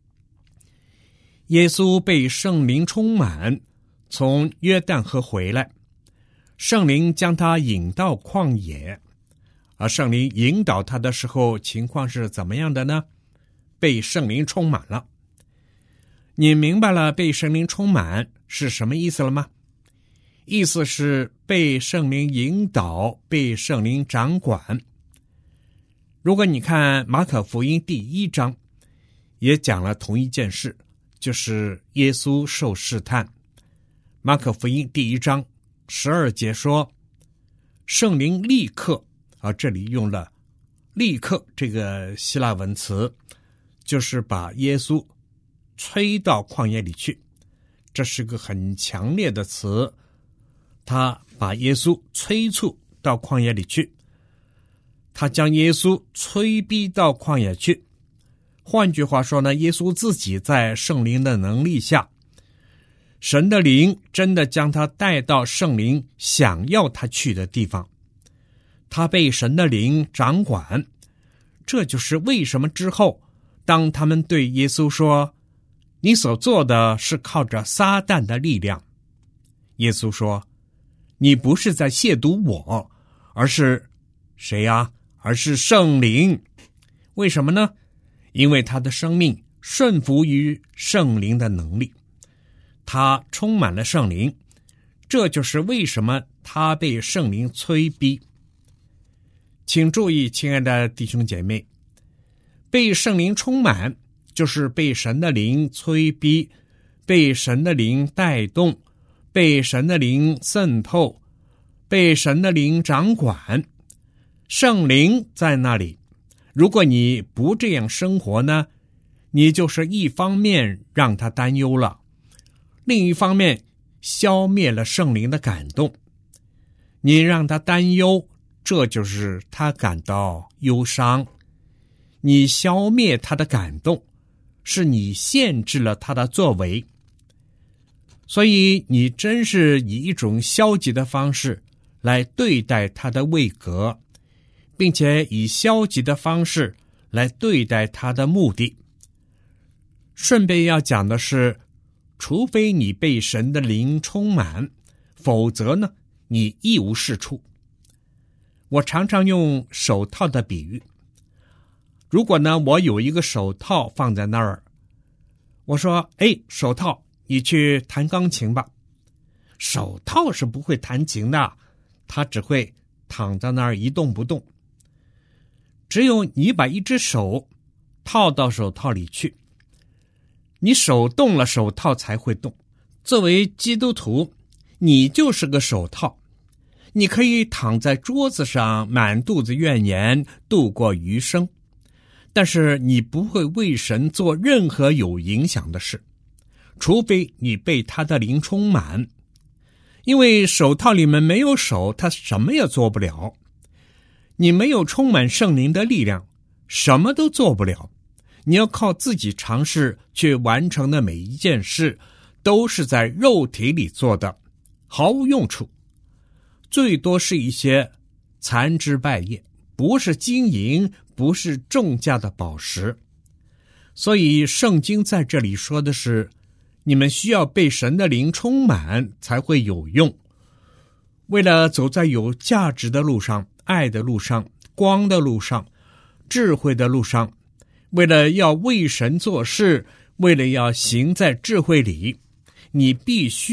耶稣被圣灵充满，从约旦河回来，圣灵将他引到旷野。圣灵引导他的时候，情况是怎么样的呢？被圣灵充满了。你明白了被圣灵充满是什么意思了吗？意思是被圣灵引导，被圣灵掌管。如果你看马可福音第1章，也讲了同一件事，就是耶稣受试探。马可福音第1章12节说，圣灵立刻这里用了立刻这个希腊文词，就是把耶稣催到旷野里去。这是个很强烈的词，他把耶稣催促到旷野里去，他将耶稣催逼到旷野去。换句话说呢，耶稣自己在圣灵的能力下，神的灵真的将他带到圣灵想要他去的地方，他被神的灵掌管。这就是为什么之后当他们对耶稣说，你所做的是靠着撒旦的力量，耶稣说，你不是在亵渎我，而是谁呀？而是圣灵。为什么呢？因为他的生命顺服于圣灵的能力，他充满了圣灵，这就是为什么他被圣灵催逼。请注意，亲爱的弟兄姐妹，被圣灵充满就是被神的灵催逼，被神的灵带动，被神的灵渗透，被神的灵掌管。圣灵在那里，如果你不这样生活呢，你就是一方面让他担忧了，另一方面消灭了圣灵的感动。你让他担忧，这就是他感到忧伤；你消灭他的感动，是你限制了他的作为。所以你真是以一种消极的方式来对待他的位格，并且以消极的方式来对待他的目的。顺便要讲的是，除非你被神的灵充满，否则呢，你一无是处。我常常用手套的比喻，如果呢，我有一个手套放在那儿，我说，手套，你去弹钢琴吧。手套是不会弹琴的，它只会躺在那儿一动不动。只有你把一只手套到手套里去，你手动了，手套才会动。作为基督徒，你就是个手套，你可以躺在桌子上满肚子怨言度过余生，但是你不会为神做任何有影响的事，除非你被他的灵充满。因为手套里面没有手，他什么也做不了。你没有充满圣灵的力量，什么都做不了。你要靠自己尝试去完成的每一件事，都是在肉体里做的，毫无用处，最多是一些残枝败叶，不是金银，不是重价的宝石。所以圣经在这里说的是，你们需要被神的灵充满才会有用。为了走在有价值的路上，爱的路上，光的路上，智慧的路上，为了要为神做事，为了要行在智慧里，你必须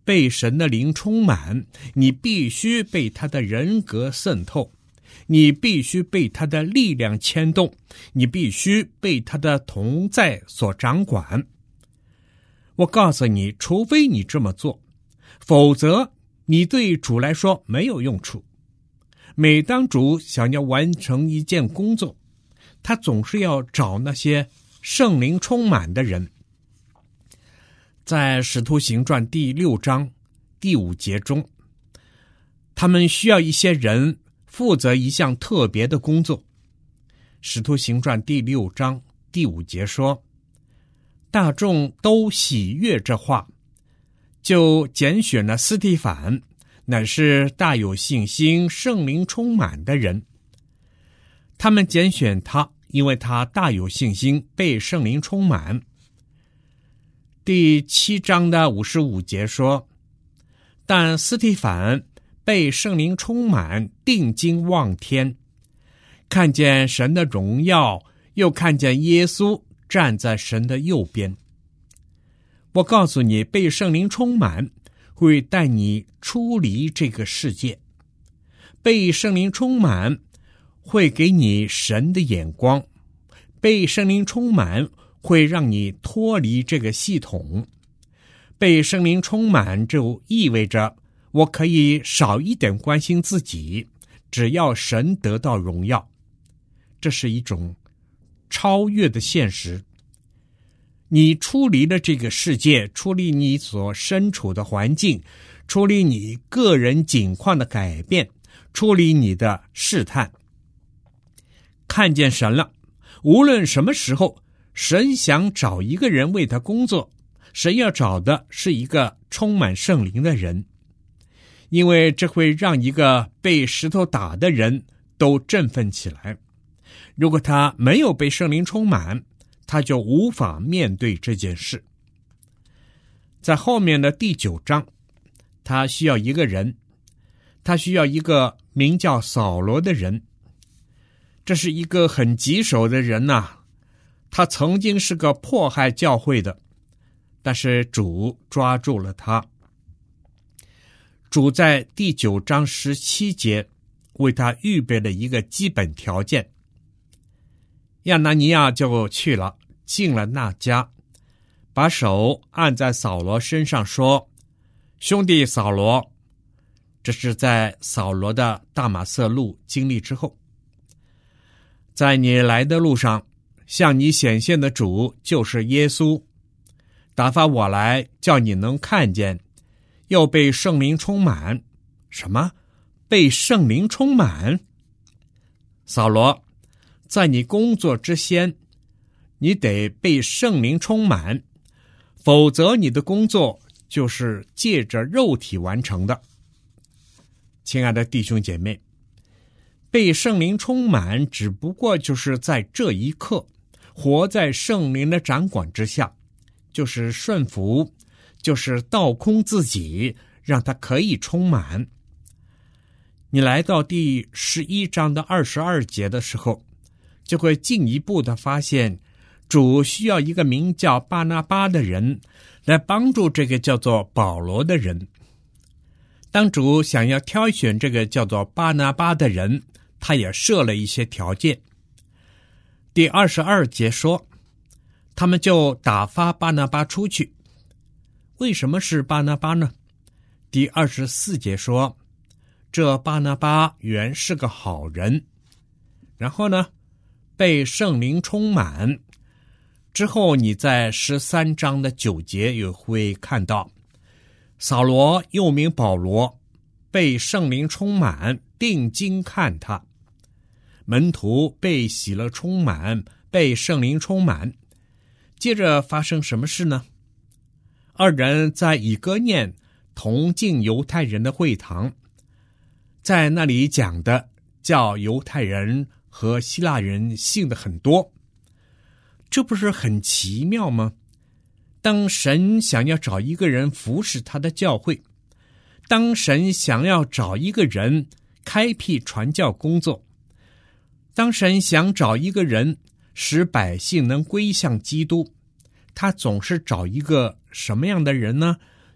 被神的灵充满，你必须被他的人格渗透，你必须被他的力量牵动，你必须被他的同在所掌管。我告诉你，除非你这么做，否则你对主来说没有用处。每当主想要完成一件工作，他总是要找那些圣灵充满的人。在使徒行传第6章第5节中，他们需要一些人负责一项特别的工作。使徒行传第6章第5节说，大众都喜悦这话，就拣选了司提反，乃是大有信心圣灵充满的人。他们拣选他，因为他大有信心被圣灵充满。第7章的55节说，但司提反被圣灵充满，定睛望天，看见神的荣耀，又看见耶稣站在神的右边。我告诉你，被圣灵充满会带你出离这个世界，被圣灵充满会给你神的眼光，被圣灵充满会让你脱离这个系统。被圣灵充满就意味着我可以少一点关心自己，只要神得到荣耀。这是一种超越的现实。你出离了这个世界，出离你所身处的环境，出离你个人境况的改变，出离你的试探，看见神了。无论什么时候，神想找一个人为他工作，神要找的是一个充满圣灵的人，因为这会让一个被石头打的人都振奋起来。如果他没有被圣灵充满，他就无法面对这件事。在后面的第9章，他需要一个人，他需要一个名叫扫罗的人。这是一个很棘手的人呐，他曾经是个迫害教会的，但是主抓住了他。主在第9章17节为他预备了一个基本条件。亚拿尼亚就去了，进了那家，把手按在扫罗身上说，兄弟扫罗。这是在扫罗的大马色路经历之后。在你来的路上，向你显现的主就是耶稣，打发我来，叫你能看见，又被圣灵充满。什么？被圣灵充满？扫罗，在你工作之先，你得被圣灵充满，否则你的工作就是借着肉体完成的。亲爱的弟兄姐妹，被圣灵充满只不过就是在这一刻活在圣灵的掌管之下，就是顺服，就是倒空自己，让它可以充满。你来到第11章的22节的时候，就会进一步的发现，主需要一个名叫巴拿巴的人来帮助这个叫做保罗的人。当主想要挑选这个叫做巴拿巴的人，他也设了一些条件。第22节说，他们就打发巴拿巴出去。为什么是巴拿巴呢？第24节说，这巴拿巴原是个好人，然后呢，被圣灵充满。之后你在13章的9节也会看到，扫罗又名保罗，被圣灵充满，定睛看他。门徒被喜乐充满，被圣灵充满。接着发生什么事呢？二人在以哥念同进犹太人的会堂，在那里讲的叫犹太人和希腊人信的很多。这不是很奇妙吗？当神想要找一个人服侍他的教会，当神想要找一个人开辟传教工作，当神想找一个人使百姓能归向基督，他总是找一个什么样的人呢？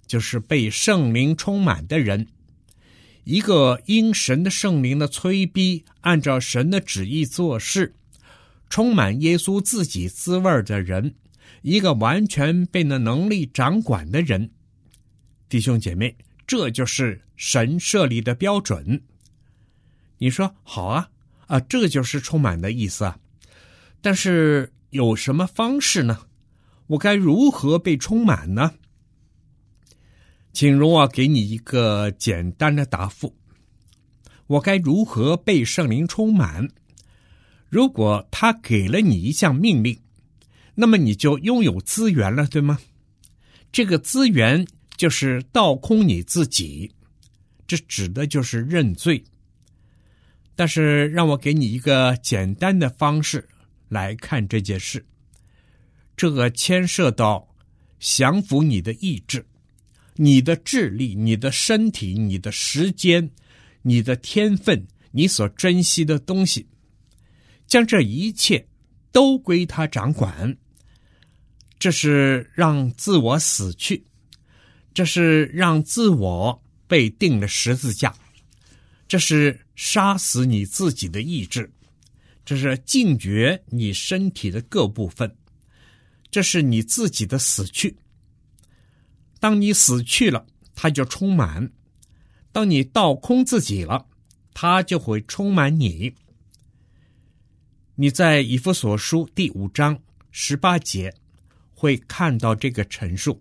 就是被圣灵充满的人，一个因神的圣灵的催逼，按照神的旨意做事，充满耶稣自己滋味的人，一个完全被那能力掌管的人。弟兄姐妹，这就是神设立的标准。你说好啊，这就是充满的意思啊。但是有什么方式呢？我该如何被充满呢？请容我给你一个简单的答复。我该如何被圣灵充满？如果他给了你一项命令，那么你就拥有资源了，对吗？这个资源就是倒空你自己，这指的就是认罪。但是让我给你一个简单的方式来看这件事，这个牵涉到降服你的意志、你的智力、你的身体、你的时间、你的天分、你所珍惜的东西，将这一切都归他掌管。这是让自我死去，这是让自我被钉了十字架，这是杀死你自己的意志，这是禁绝你身体的各部分，这是你自己的死去。当你死去了，它就充满；当你倒空自己了，它就会充满你。你在以弗所书第5章18节会看到这个陈述。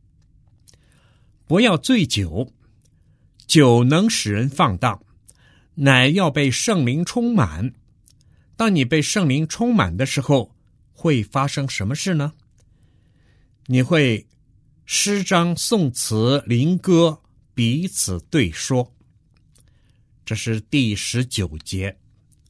不要醉酒，酒能使人放荡，乃要被圣灵充满。当你被圣灵充满的时候，会发生什么事呢？你会诗章、颂词、灵歌彼此对说，这是第19节。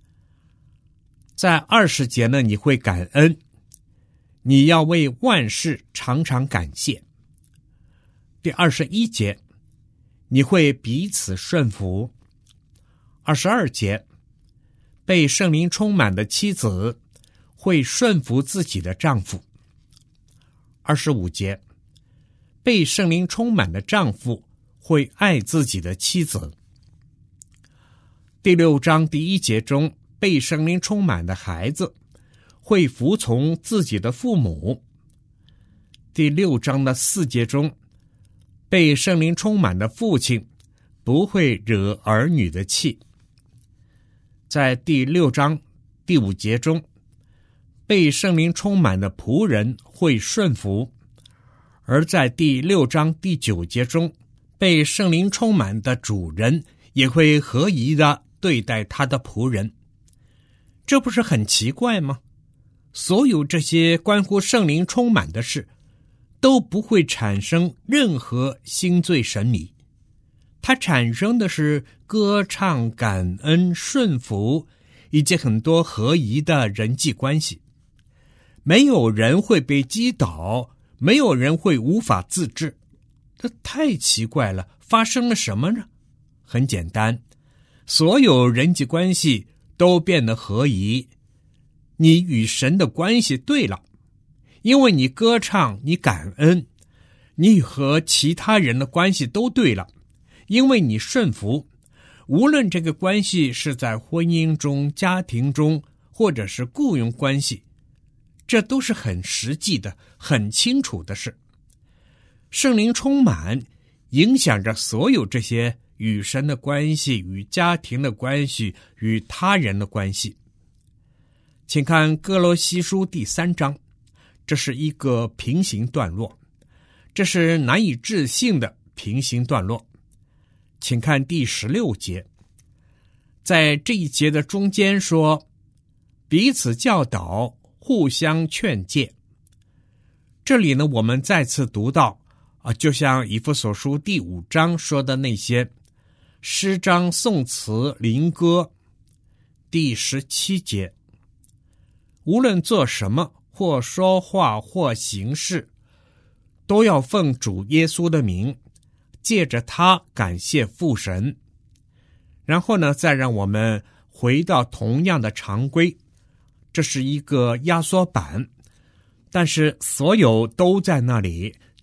在20节呢，你会感恩，你要为万事常常感谢。第21节，你会彼此顺服。22节，被圣灵充满的妻子会顺服自己的丈夫。25节，被圣灵充满的丈夫会爱自己的妻子。第6章第1节中，被圣灵充满的孩子会服从自己的父母。第6章的4节中，被圣灵充满的父亲不会惹儿女的气。在第6章第5节中，被圣灵充满的仆人会顺服，而在第6章第9节中，被圣灵充满的主人也会合宜地对待他的仆人。这不是很奇怪吗？所有这些关乎圣灵充满的事都不会产生任何心醉神迷，它产生的是歌唱、感恩、顺服以及很多合宜的人际关系。没有人会被击倒，没有人会无法自制。这太奇怪了，发生了什么呢？很简单，所有人际关系都变得合宜。你与神的关系对了，因为你歌唱，你感恩，你和其他人的关系都对了，因为你顺服。无论这个关系是在婚姻中、家庭中，或者是雇佣关系，这都是很实际的、很清楚的事。圣灵充满影响着所有这些与神的关系、与家庭的关系、与他人的关系。请看哥罗西书第3章，这是一个平行段落，这是难以置信的平行段落。请看第16节，在这一节的中间说，彼此教导，互相劝诫。这里呢，我们再次读到就像以弗所书第5章说的那些诗章、颂词、灵歌。第17节，无论做什么，或说话，或行事，都要奉主耶稣的名，借着他感谢父神。然后呢，再让我们回到同样的常规，这是一个压缩版，但是所有都在那里，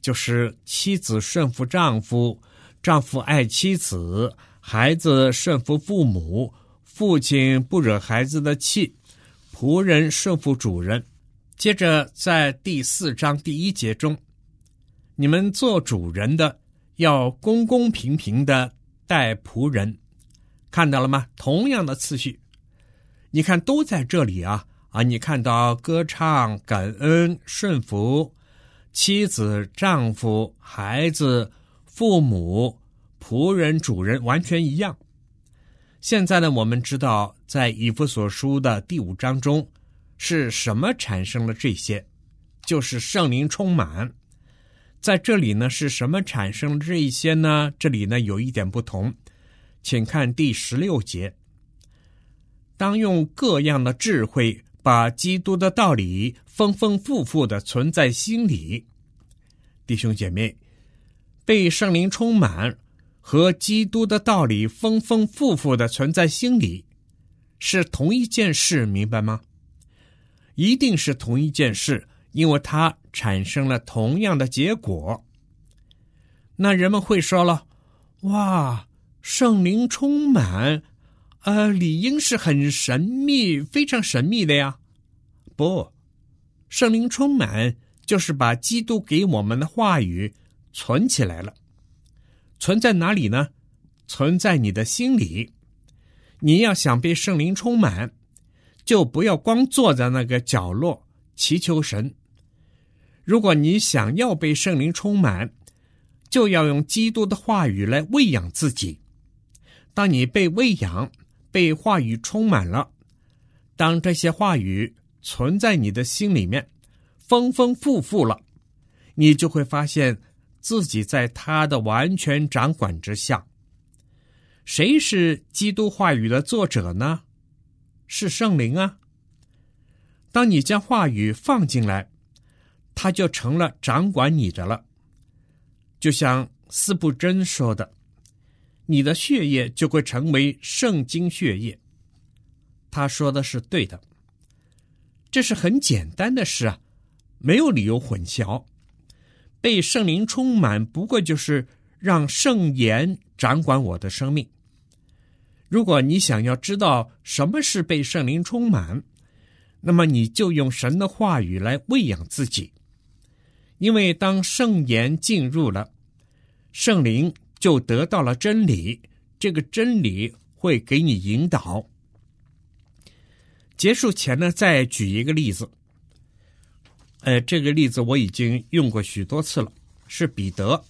就是妻子顺服丈夫，丈夫爱妻子，孩子顺服父母，父亲不惹孩子的气，仆人顺服主人。接着在第4章第1节中，你们做主人的要公公平平的待仆人，看到了吗？同样的次序，你看都在这里啊！你看到歌唱、感恩、顺服，妻子、丈夫、孩子、父母、仆人、主人完全一样。现在呢，我们知道在以弗所书的第5章中是什么产生了这些，就是圣灵充满。在这里呢，是什么产生了这一些呢？这里呢有一点不同，请看第16节。当用各样的智慧把基督的道理丰丰富富地存在心里。弟兄姐妹，被圣灵充满和基督的道理丰丰富富地存在心里是同一件事，明白吗？一定是同一件事，因为它产生了同样的结果。那人们会说了，哇，圣灵充满理应是很神秘，非常神秘的呀。不，圣灵充满就是把基督给我们的话语存起来了。存在哪里呢？存在你的心里。你要想被圣灵充满，就不要光坐在那个角落祈求神。如果你想要被圣灵充满，就要用基督的话语来喂养自己。当你被喂养，被话语充满了，当这些话语存在你的心里面，丰丰富富了，你就会发现自己在他的完全掌管之下。谁是基督话语的作者呢？是圣灵啊。当你将话语放进来，它就成了掌管你的了。就像司布真说的，你的血液就会成为圣经血液。他说的是对的，这是很简单的事啊，没有理由混淆。被圣灵充满不过就是让圣言掌管我的生命。如果你想要知道什么是被圣灵充满，那么你就用神的话语来喂养自己。因为当圣言进入了，圣灵就得到了真理，这个真理会给你引导。结束前呢，再举一个例子。这个例子我已经用过许多次了，是彼得。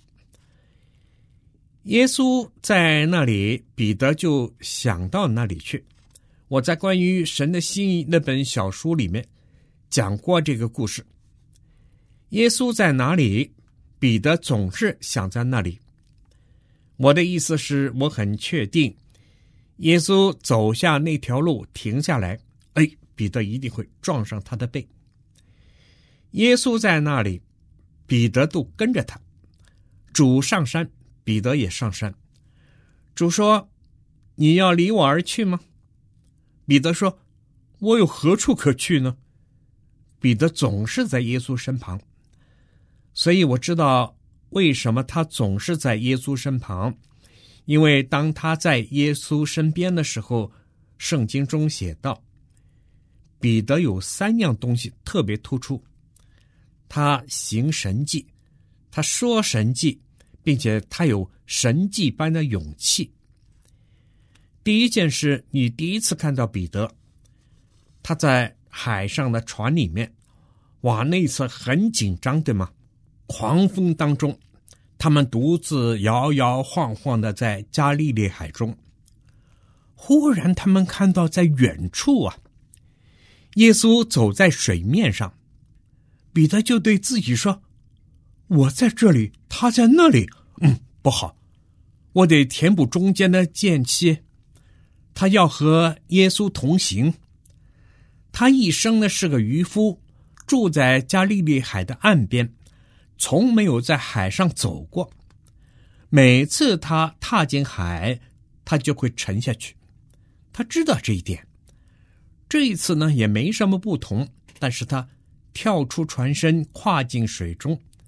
耶稣在那里，彼得就想到那里去。我在关于神的心意那本小书里面讲过这个故事。耶稣在哪里，彼得总是想在那里。我的意思是，我很确定耶稣走下那条路停下来，彼得一定会撞上他的背。耶稣在那里，彼得都跟着他。主上山，彼得也上山。主说，你要离我而去吗？彼得说，我有何处可去呢？彼得总是在耶稣身旁，所以我知道为什么他总是在耶稣身旁。因为当他在耶稣身边的时候，圣经中写道，彼得有3样东西特别突出。他行神迹，他说神迹，并且他有神迹般的勇气。第一件事，你第一次看到彼得，他在海上的船里面，哇，那一次很紧张，对吗？狂风当中，他们独自摇摇晃晃的在加利利海中。忽然他们看到在远处啊，耶稣走在水面上。彼得就对自己说，我在这里，他在那里，不好，我得填补中间的间隙。他要和耶稣同行。他一生呢是个渔夫，住在加利利海的岸边，从没有在海上走过。每次他踏进海，他就会沉下去。他知道这一点。这一次呢也没什么不同，但是他跳出船身，跨进水中，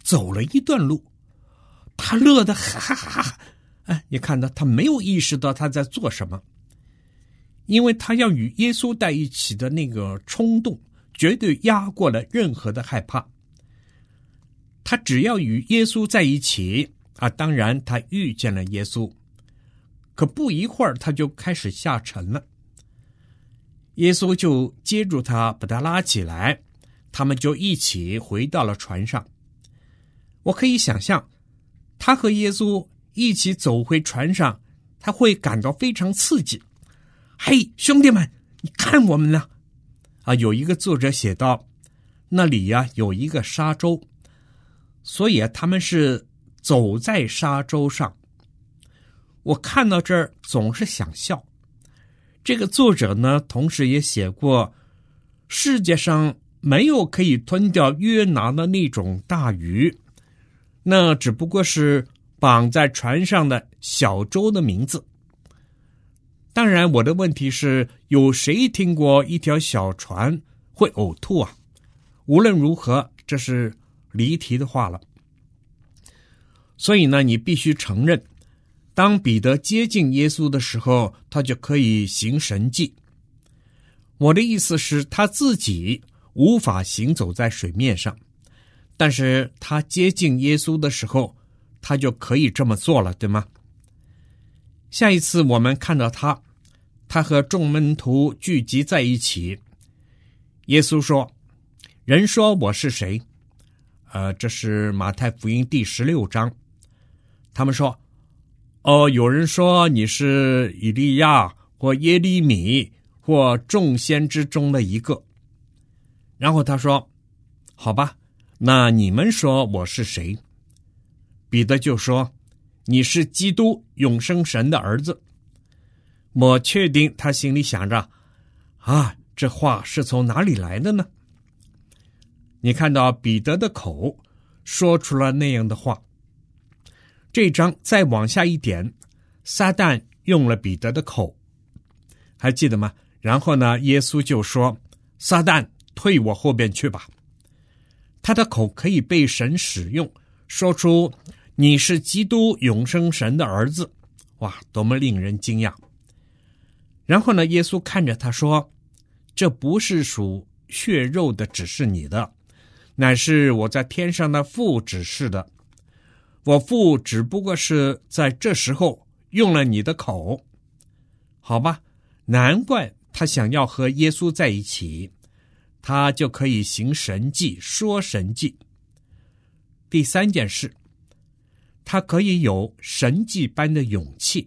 走了一段路，他乐得哈哈哈哈。你看到他没有意识到他在做什么，因为他要与耶稣在一起的那个冲动绝对压过了任何的害怕。他只要与耶稣在一起当然他遇见了耶稣，可不一会儿他就开始下沉了。耶稣就接住他，把他拉起来，他们就一起回到了船上。我可以想象他和耶稣一起走回船上，他会感到非常刺激。嘿，兄弟们，你看我们呢！有一个作者写道，那里有一个沙洲，所以他们是走在沙洲上。我看到这儿总是想笑。这个作者呢，同时也写过，世界上没有可以吞掉约拿的那种大鱼，那只不过是绑在船上的小舟的名字。当然，我的问题是，有谁听过一条小船会呕吐啊？无论如何，这是离题的话了。所以呢，你必须承认，当彼得接近耶稣的时候，他就可以行神迹。我的意思是，他自己无法行走在水面上，但是他接近耶稣的时候，他就可以这么做了，对吗？下一次我们看到他和众门徒聚集在一起，耶稣说：“人说我是谁？”这是马太福音第16章。他们说：“有人说你是以利亚或耶利米或众先知中的一个。”然后他说：“好吧，那你们说我是谁？”彼得就说：“你是基督，永生神的儿子。”我确定他心里想着，这话是从哪里来的呢？你看到彼得的口说出了那样的话。这章再往下一点，撒旦用了彼得的口，还记得吗？然后呢，耶稣就说：“撒旦，退我后边去吧。”他的口可以被神使用，说出你是基督永生神的儿子。哇，多么令人惊讶！然后呢，耶稣看着他说：“这不是属血肉的指示你的，乃是我在天上的父指示的。我父只不过是在这时候用了你的口。”好吧，难怪他想要和耶稣在一起，他就可以行神迹，说神迹。第三件事，他可以有神迹般的勇气。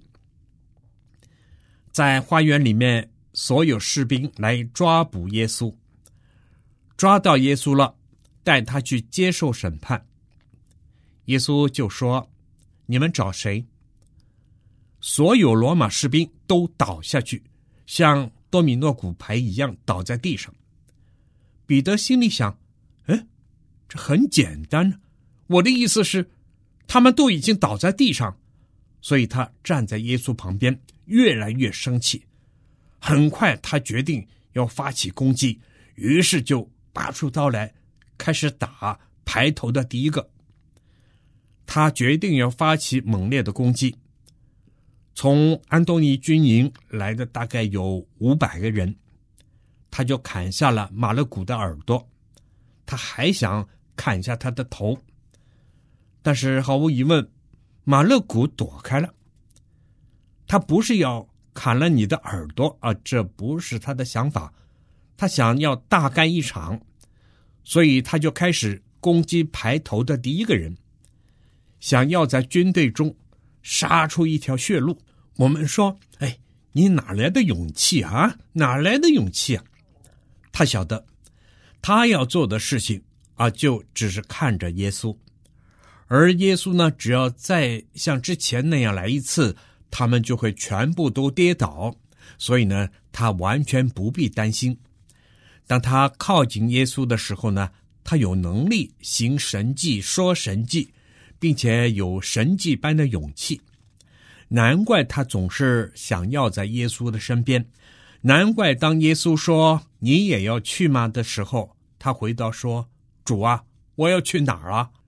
在花园里面，所有士兵来抓捕耶稣，抓到耶稣了，带他去接受审判。耶稣就说：“你们找谁？”所有罗马士兵都倒下去，像多米诺骨牌一样倒在地上。彼得心里想：这很简单，我的意思是，他们都已经倒在地上。所以他站在耶稣旁边，越来越生气。很快他决定要发起攻击，于是就拔出刀来，开始打排头的第一个。他决定要发起猛烈的攻击。从安东尼军营来的大概有500个人，他就砍下了马勒古的耳朵，他还想砍下他的头，但是毫无疑问，马勒古躲开了。他不是要砍了你的耳朵这不是他的想法，他想要大干一场，所以他就开始攻击排头的第一个人，想要在军队中杀出一条血路。我们说，你哪来的勇气啊？哪来的勇气啊？他晓得，他要做的事情就只是看着耶稣，而耶稣呢，只要再像之前那样来一次，他们就会全部都跌倒。所以呢，他完全不必担心。当他靠近耶稣的时候呢，他有能力行神迹，说神迹，并且有神迹般的勇气。难怪他总是想要在耶稣的身边，难怪当耶稣说你也要去吗的时候，他回答说：主啊，我要去哪儿啊？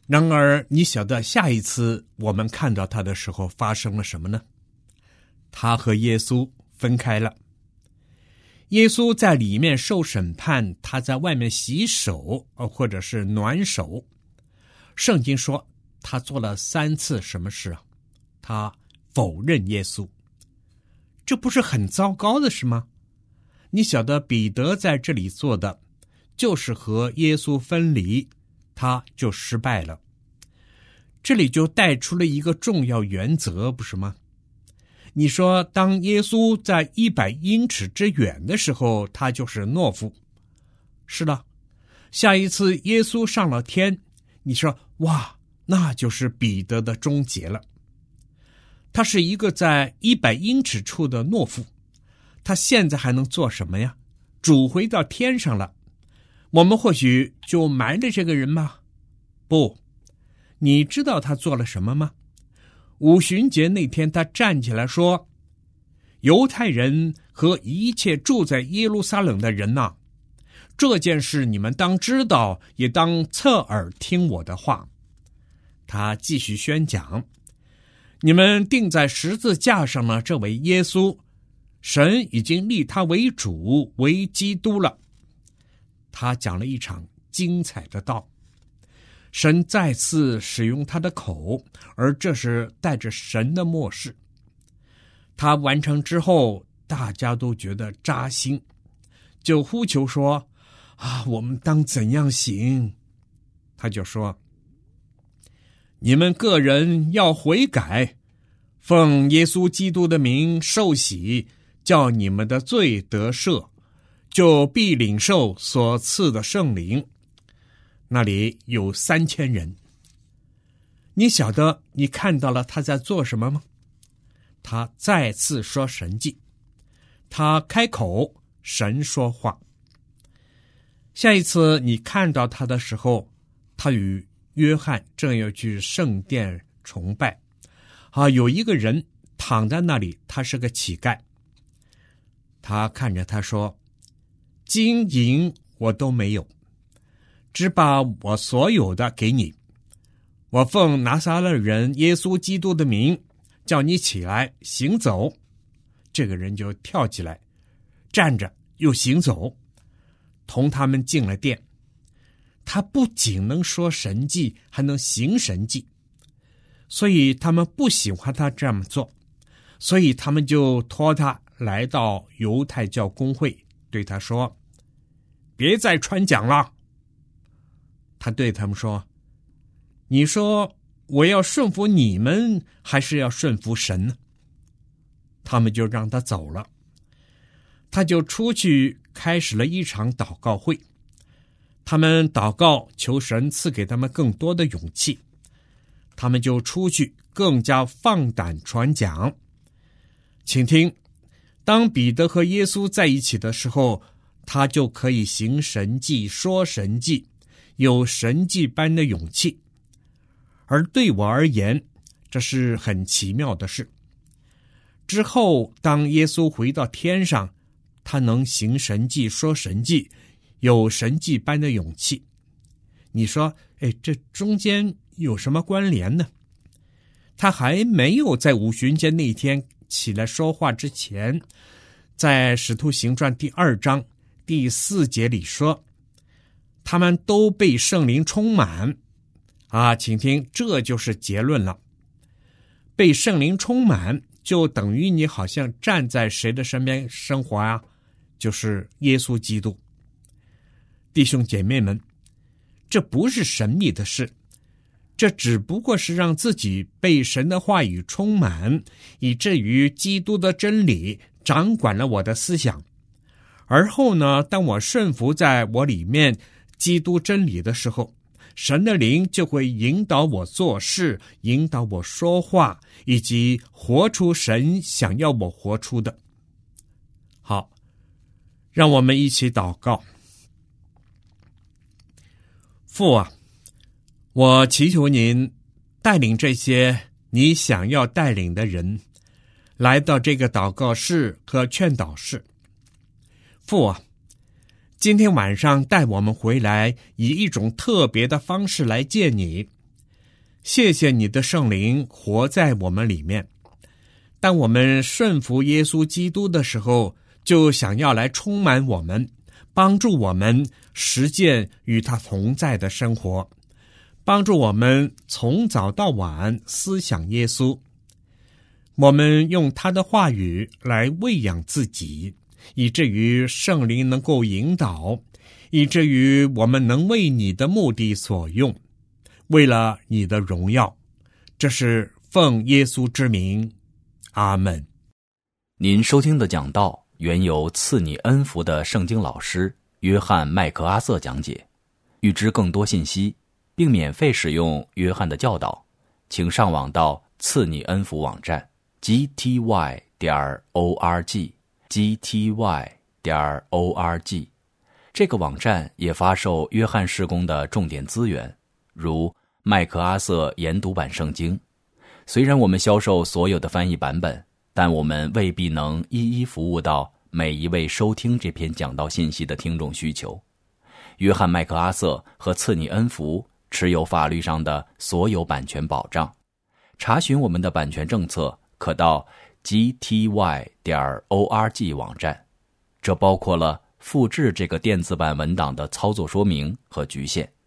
然而你晓得下一次我们看到他的时候发生了什么呢？他和耶稣分开了。耶稣在里面受审判，他在外面洗手或者是暖手。圣经说他做了3次什么事啊？他否认耶稣。这不是很糟糕的事吗？你晓得彼得在这里做的就是和耶稣分离，他就失败了。这里就带出了一个重要原则，不是吗？你说当耶稣在100英尺之远的时候，他就是懦夫。是的，下一次耶稣上了天，你说哇，那就是彼得的终结了。他是一个在100英尺处的懦夫，他现在还能做什么呀？主回到天上了，我们或许就埋了这个人吗？不，你知道他做了什么吗？五旬节那天，他站起来说：犹太人和一切住在耶路撒冷的人呐，这件事你们当知道，也当侧耳听我的话。他继续宣讲：你们钉在十字架上的这位耶稣，神已经立他为主，为基督了。他讲了一场精彩的道，神再次使用他的口，而这是带着神的默示。他完成之后，大家都觉得扎心，就呼求说：我们当怎样行？他就说：你们个人要悔改，奉耶稣基督的名受洗，叫你们的罪得赦，就必领受所赐的圣灵。那里有3000人。你晓得你看到了他在做什么吗？他再次说神迹，他开口，神说话。下一次你看到他的时候，他与约翰正要去圣殿崇拜。有一个人躺在那里，他是个乞丐。他看着他说：金银我都没有，只把我所有的给你。我奉拿撒勒人耶稣基督的名，叫你起来行走。这个人就跳起来，站着又行走，同他们进了殿。他不仅能说神迹，还能行神迹，所以他们不喜欢他这么做，所以他们就拖他来到犹太教公会，对他说：别再传讲了。他对他们说：你说我要顺服你们，还是要顺服神呢？他们就让他走了。他就出去开始了一场祷告会。他们祷告，求神赐给他们更多的勇气。他们就出去更加放胆传讲。请听，当彼得和耶稣在一起的时候，他就可以行神迹，说神迹，有神迹般的勇气。而对我而言，这是很奇妙的事。之后当耶稣回到天上，他能行神迹，说神迹，有神迹般的勇气。你说这中间有什么关联呢？他还没有在五旬节那天起来说话之前，在使徒行传第2章第4节里说，他们都被圣灵充满。请听，这就是结论了。被圣灵充满，就等于你好像站在谁的身边生活啊？就是耶稣基督。弟兄姐妹们，这不是神秘的事，这只不过是让自己被神的话语充满，以至于基督的真理掌管了我的思想。而后呢，当我顺服在我里面基督真理的时候，神的灵就会引导我做事，引导我说话，以及活出神想要我活出的。好，让我们一起祷告。父啊，我祈求您带领这些你想要带领的人来到这个祷告室和劝导室。父啊，今天晚上带我们回来，以一种特别的方式来见你， 谢谢你的圣灵活在我们里面。当我们顺服耶稣基督的时候，就想要来充满我们，帮助我们实践与他同在的生活，帮助我们从早到晚思想耶稣。我们用他的话语来喂养自己，以至于圣灵能够引导，以至于我们能为你的目的所用，为了你的荣耀。这是奉耶稣之名，阿们。 您收听的讲道原由赐你恩福的圣经老师约翰麦克阿瑟讲解。欲知更多信息并免费使用约翰的教导，请上网到赐你恩福网站 gty.org。 这个网站也发售约翰事工的重点资源，如麦克阿瑟研读版圣经。虽然我们销售所有的翻译版本，但我们未必能一一服务到每一位收听这篇讲道信息的听众需求。约翰麦克阿瑟和赐你恩福持有法律上的所有版权保障。查询我们的版权政策，可到 gty.org 网站，这包括了复制这个电子版文档的操作说明和局限。